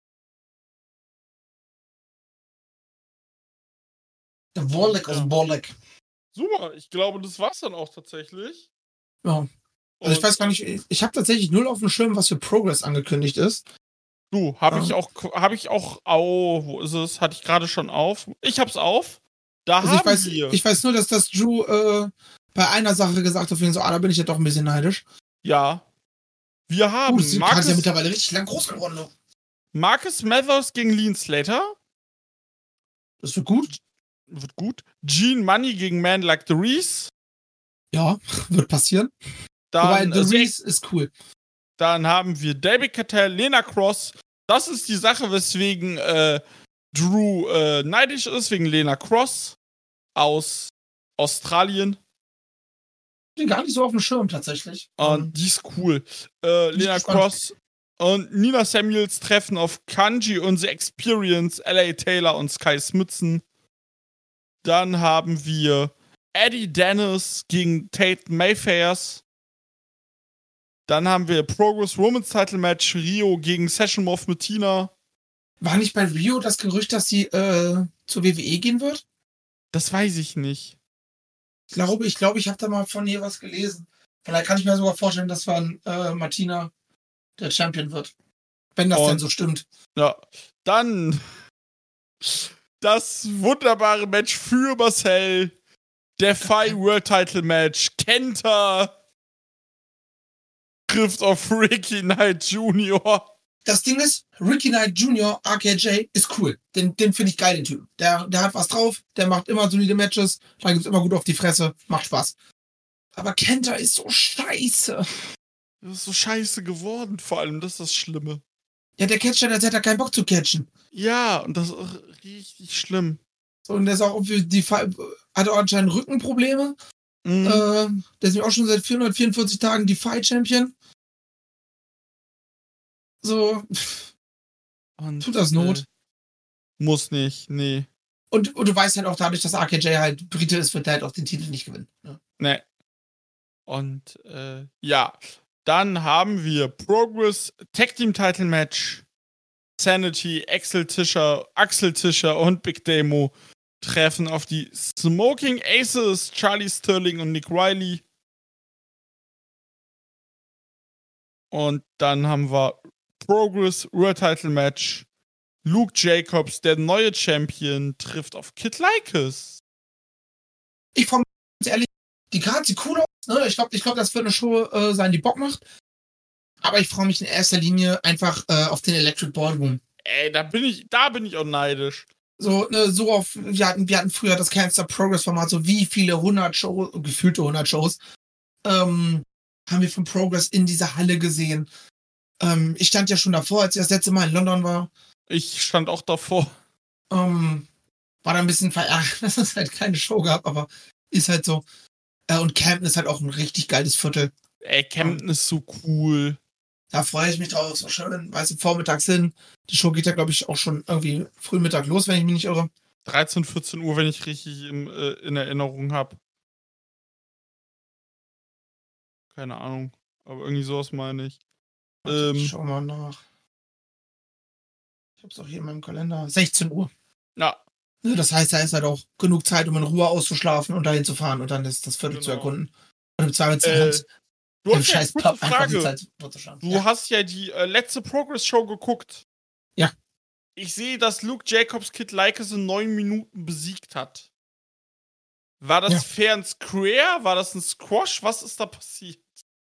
S4: Der Warlock aus Borlek.
S3: Super, ich glaube, das war's dann auch tatsächlich.
S4: Ja. Also ich weiß gar nicht, ich habe tatsächlich null auf dem Schirm, was für Progress angekündigt ist.
S3: Du, habe ich auch, wo ist es? Hatte ich gerade schon auf. Ich hab's auf. Da
S4: Also
S3: haben wir.
S4: ich weiß nur, dass das Drew bei einer Sache gesagt hat, so, da bin ich ja doch ein bisschen neidisch.
S3: Ja. Wir haben
S4: das ist ja mittlerweile richtig lang groß geworden. Ne?
S3: Marcus Mathers gegen Lean Slater.
S4: Das wird gut.
S3: Wird gut. Gene Money gegen Man Like the Reese.
S4: Ja, wird passieren.
S3: Dann,
S4: Wobei, The Reese ist cool.
S3: Dann haben wir David Cattell, Lena Cross. Das ist die Sache, weswegen Drew neidisch ist, wegen Lena Cross aus Australien.
S4: Bin gar nicht so auf dem Schirm tatsächlich.
S3: Und die ist cool. Lena Cross und Nina Samuels treffen auf Kanji und The Experience, L.A. Taylor und Sky Smithson. Dann haben wir Eddie Dennis gegen Tate Mayfairs. Dann haben wir Progress Women's Title Match Rio gegen Session Moth mit Tina.
S4: War nicht bei Rio das Gerücht, dass sie zur WWE gehen wird?
S3: Das weiß ich nicht.
S4: Ich glaube, ich habe da mal von ihr was gelesen. Vielleicht kann ich mir sogar vorstellen, dass Martina der Champion wird. Wenn das denn so stimmt.
S3: Ja. Dann das wunderbare Match für Marcel. Defy World Title Match. Kenta trifft auf Ricky Knight Jr.
S4: Das Ding ist, Ricky Knight Jr., RKJ, ist cool. Den finde ich geil, den Typen. Der hat was drauf, der macht immer solide Matches, da gibt's immer gut auf die Fresse, macht Spaß. Aber Kenta ist so scheiße.
S3: Das ist so scheiße geworden, vor allem, das ist das Schlimme.
S4: Ja, der Catcher, der hat da keinen Bock zu catchen.
S3: Ja, und das ist auch richtig schlimm.
S4: Und der ist auch hat auch anscheinend Rückenprobleme.
S3: Mhm.
S4: Der ist nämlich auch schon seit 444 Tagen die Fight Champion. So,
S3: und,
S4: tut das Not?
S3: Muss nicht, nee.
S4: Und du weißt halt auch dadurch, dass RKJ halt Brite ist, wird der halt auch den Titel nicht gewinnen. Ne?
S3: Nee. Und ja, dann haben wir Progress Tag Team Title Match. Sanity, Axel Tischer und Big Demo treffen auf die Smoking Aces, Charlie Sterling und Nick Riley. Und dann haben wir Progress World Title Match. Luke Jacobs, der neue Champion, trifft auf Kid Lycus.
S4: Ich freue mich ganz ehrlich, die Karte sieht cool aus. Ne? Ich glaube, das wird eine Show sein, die Bock macht. Aber ich freue mich in erster Linie einfach auf den Electric Ballroom.
S3: Ey, da bin ich auch neidisch.
S4: So, ne, wir hatten früher das Cancer Progress Format, so wie viele 100 Shows, gefühlte 100 Shows, haben wir von Progress in dieser Halle gesehen. Ich stand ja schon davor, als ich das letzte Mal in London war.
S3: Ich stand auch davor.
S4: War da ein bisschen verärgert, dass es halt keine Show gab, aber ist halt so. Und Camden ist halt auch ein richtig geiles Viertel.
S3: Ey, Camden ist so cool.
S4: Da freue ich mich drauf, so schön, weißt du, vormittags hin. Die Show geht ja, glaube ich, auch schon irgendwie Frühmittag los, wenn ich mich nicht irre.
S3: 13, 14 Uhr, wenn ich richtig in Erinnerung habe. Keine Ahnung. Aber irgendwie sowas meine ich.
S4: Schau mal nach. Ich hab's auch hier in meinem Kalender. 16 Uhr.
S3: Ja.
S4: Das heißt, da ist halt auch genug Zeit, um in Ruhe auszuschlafen und dahin zu fahren und dann das Viertel zu erkunden. Und im Zweifelsfall
S3: du hast ja eine kurze Frage. Du hast ja die letzte Progress-Show geguckt.
S4: Ja.
S3: Ich sehe, dass Luke Jacobs Kid Lycus in 9 Minuten besiegt hat. War das fair and square? War das ein Squash? Was ist da passiert?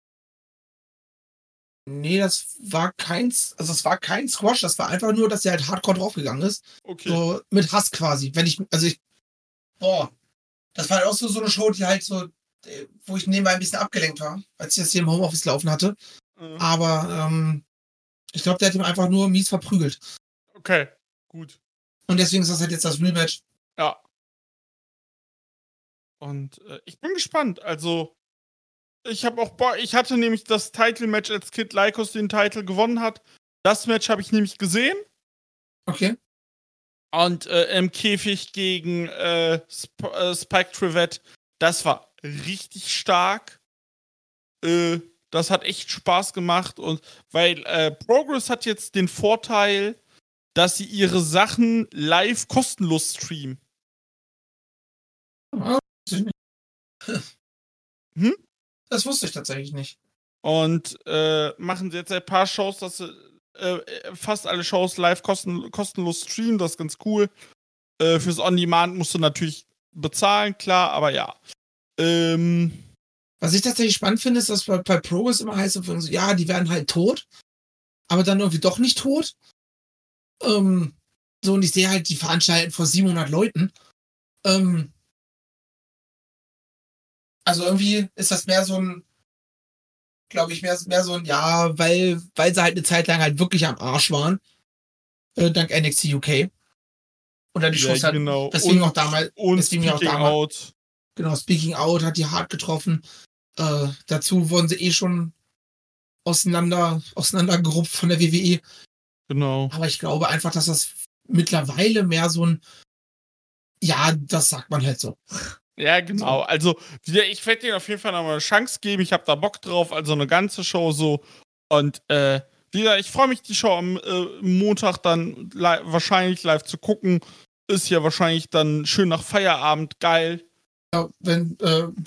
S4: Nee, das war kein Squash, das war einfach nur, dass er halt hardcore draufgegangen ist.
S3: Okay.
S4: So mit Hass quasi. Das war halt auch so eine Show, die halt so, wo ich nebenbei ein bisschen abgelenkt war, als ich das hier im Homeoffice laufen hatte. Mhm. Aber ich glaube, der hat ihm einfach nur mies verprügelt.
S3: Okay, gut.
S4: Und deswegen ist das halt jetzt das Rematch.
S3: Ja. Und ich bin gespannt. Also, ich hatte nämlich das Title-Match, als Kid Lycus den Titel gewonnen hat. Das Match habe ich nämlich gesehen.
S4: Okay.
S3: Und im Käfig gegen Spike Trivette Das war richtig stark. Das hat echt Spaß gemacht. Und weil Progress hat jetzt den Vorteil, dass sie ihre Sachen live kostenlos streamen.
S4: Das wusste ich tatsächlich nicht.
S3: Und machen sie jetzt ein paar Shows, dass sie fast alle Shows live kostenlos streamen. Das ist ganz cool. Fürs On-Demand musst du natürlich bezahlen, klar, aber ja.
S4: Was ich tatsächlich spannend finde, ist, dass bei Progress immer heißt, so, ja, die werden halt tot, aber dann irgendwie doch nicht tot. So, und ich sehe halt, die veranstalten vor 700 Leuten. Also irgendwie ist das mehr so ein, glaube ich, mehr so ein, ja, weil sie halt eine Zeit lang halt wirklich am Arsch waren. Dank NXT UK. Und dann die Shows halt,
S3: genau.
S4: deswegen auch damals,
S3: Out.
S4: Genau, Speaking Out hat die hart getroffen. Dazu wurden sie schon auseinandergerupft von der WWE.
S3: Genau.
S4: Aber ich glaube einfach, dass das mittlerweile mehr so ein, ja, das sagt man halt so.
S3: Ja, genau. Also, ich werde denen auf jeden Fall nochmal eine Chance geben. Ich habe da Bock drauf, also eine ganze Show so. Und wieder, ich freue mich, die Show am Montag dann wahrscheinlich live zu gucken. Ist ja wahrscheinlich dann schön nach Feierabend, geil.
S4: Ja, wenn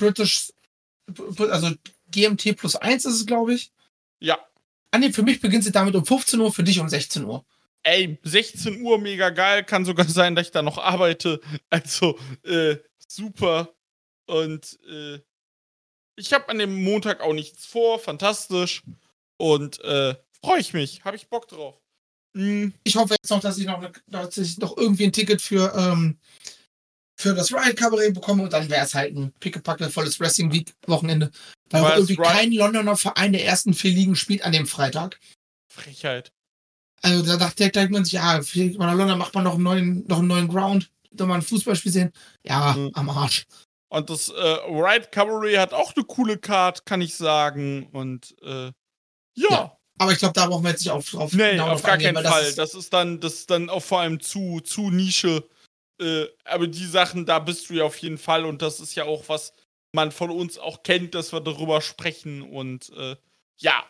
S4: also GMT plus 1 ist es, glaube ich.
S3: Ja.
S4: Nee, für mich beginnt sie damit um 15 Uhr, für dich um 16 Uhr.
S3: Ey, 16 Uhr, mega geil. Kann sogar sein, dass ich da noch arbeite. Also, super. Und ich habe an dem Montag auch nichts vor. Fantastisch. Und freue ich mich. Habe ich Bock drauf.
S4: Ich hoffe jetzt noch, dass ich noch irgendwie ein Ticket für das Riot Cabaret bekomme und dann wäre es halt ein pickepacke volles Wrestling Week Wochenende. Weil auch irgendwie kein Londoner Verein der ersten 4 Ligen spielt an dem Freitag.
S3: Frechheit.
S4: Also da denkt man sich, ja, für London macht man noch einen neuen Ground, da mal ein Fußballspiel sehen. Ja, am Arsch.
S3: Und das Riot Cabaret hat auch eine coole Card, kann ich sagen. Und ja.
S4: Aber ich glaube, da brauchen wir jetzt nicht drauf.
S3: Nee,
S4: genau
S3: auf gar
S4: eingehen,
S3: keinen Fall. Das ist dann auch vor allem zu Nische. Aber die Sachen, da bist du ja auf jeden Fall. Und das ist ja auch, was man von uns auch kennt, dass wir darüber sprechen. Und ja.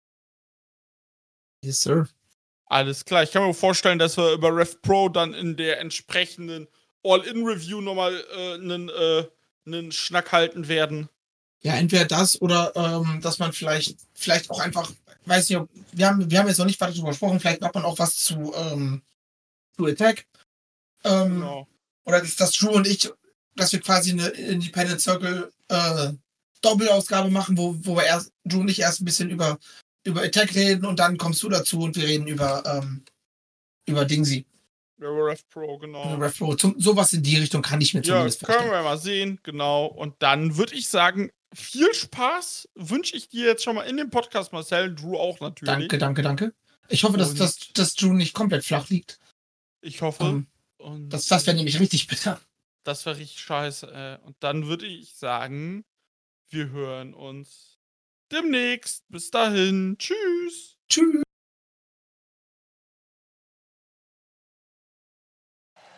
S4: Yes, sir.
S3: Alles klar. Ich kann mir vorstellen, dass wir über RevPro dann in der entsprechenden All-In-Review nochmal einen Schnack halten werden.
S4: Ja, entweder das oder dass man vielleicht auch einfach, weiß nicht, wir haben jetzt noch nicht weiter darüber gesprochen, vielleicht macht man auch was zu Attack.
S3: Genau.
S4: Oder dass Drew und ich, dass wir quasi eine Independent Circle Doppelausgabe machen, wo wir Drew und ich erst ein bisschen über Attack reden und dann kommst du dazu und wir reden über Dingsy.
S3: Über RevPro, genau.
S4: RevPro. Sowas in die Richtung kann ich mir zumindest vorstellen.
S3: Können wir mal sehen, genau. Und dann würde ich sagen, viel Spaß wünsche ich dir jetzt schon mal in dem Podcast, Marcel. Drew auch natürlich.
S4: Danke. Ich hoffe, dass Drew nicht komplett flach liegt.
S3: Ich hoffe.
S4: Das wäre nämlich richtig bitter.
S3: Das wäre richtig scheiße. Und dann würde ich sagen, wir hören uns demnächst. Bis dahin. Tschüss.
S4: Tschüss.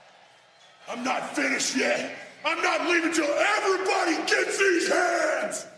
S2: I'm not finished yet. I'm not leaving till everybody gets these hands.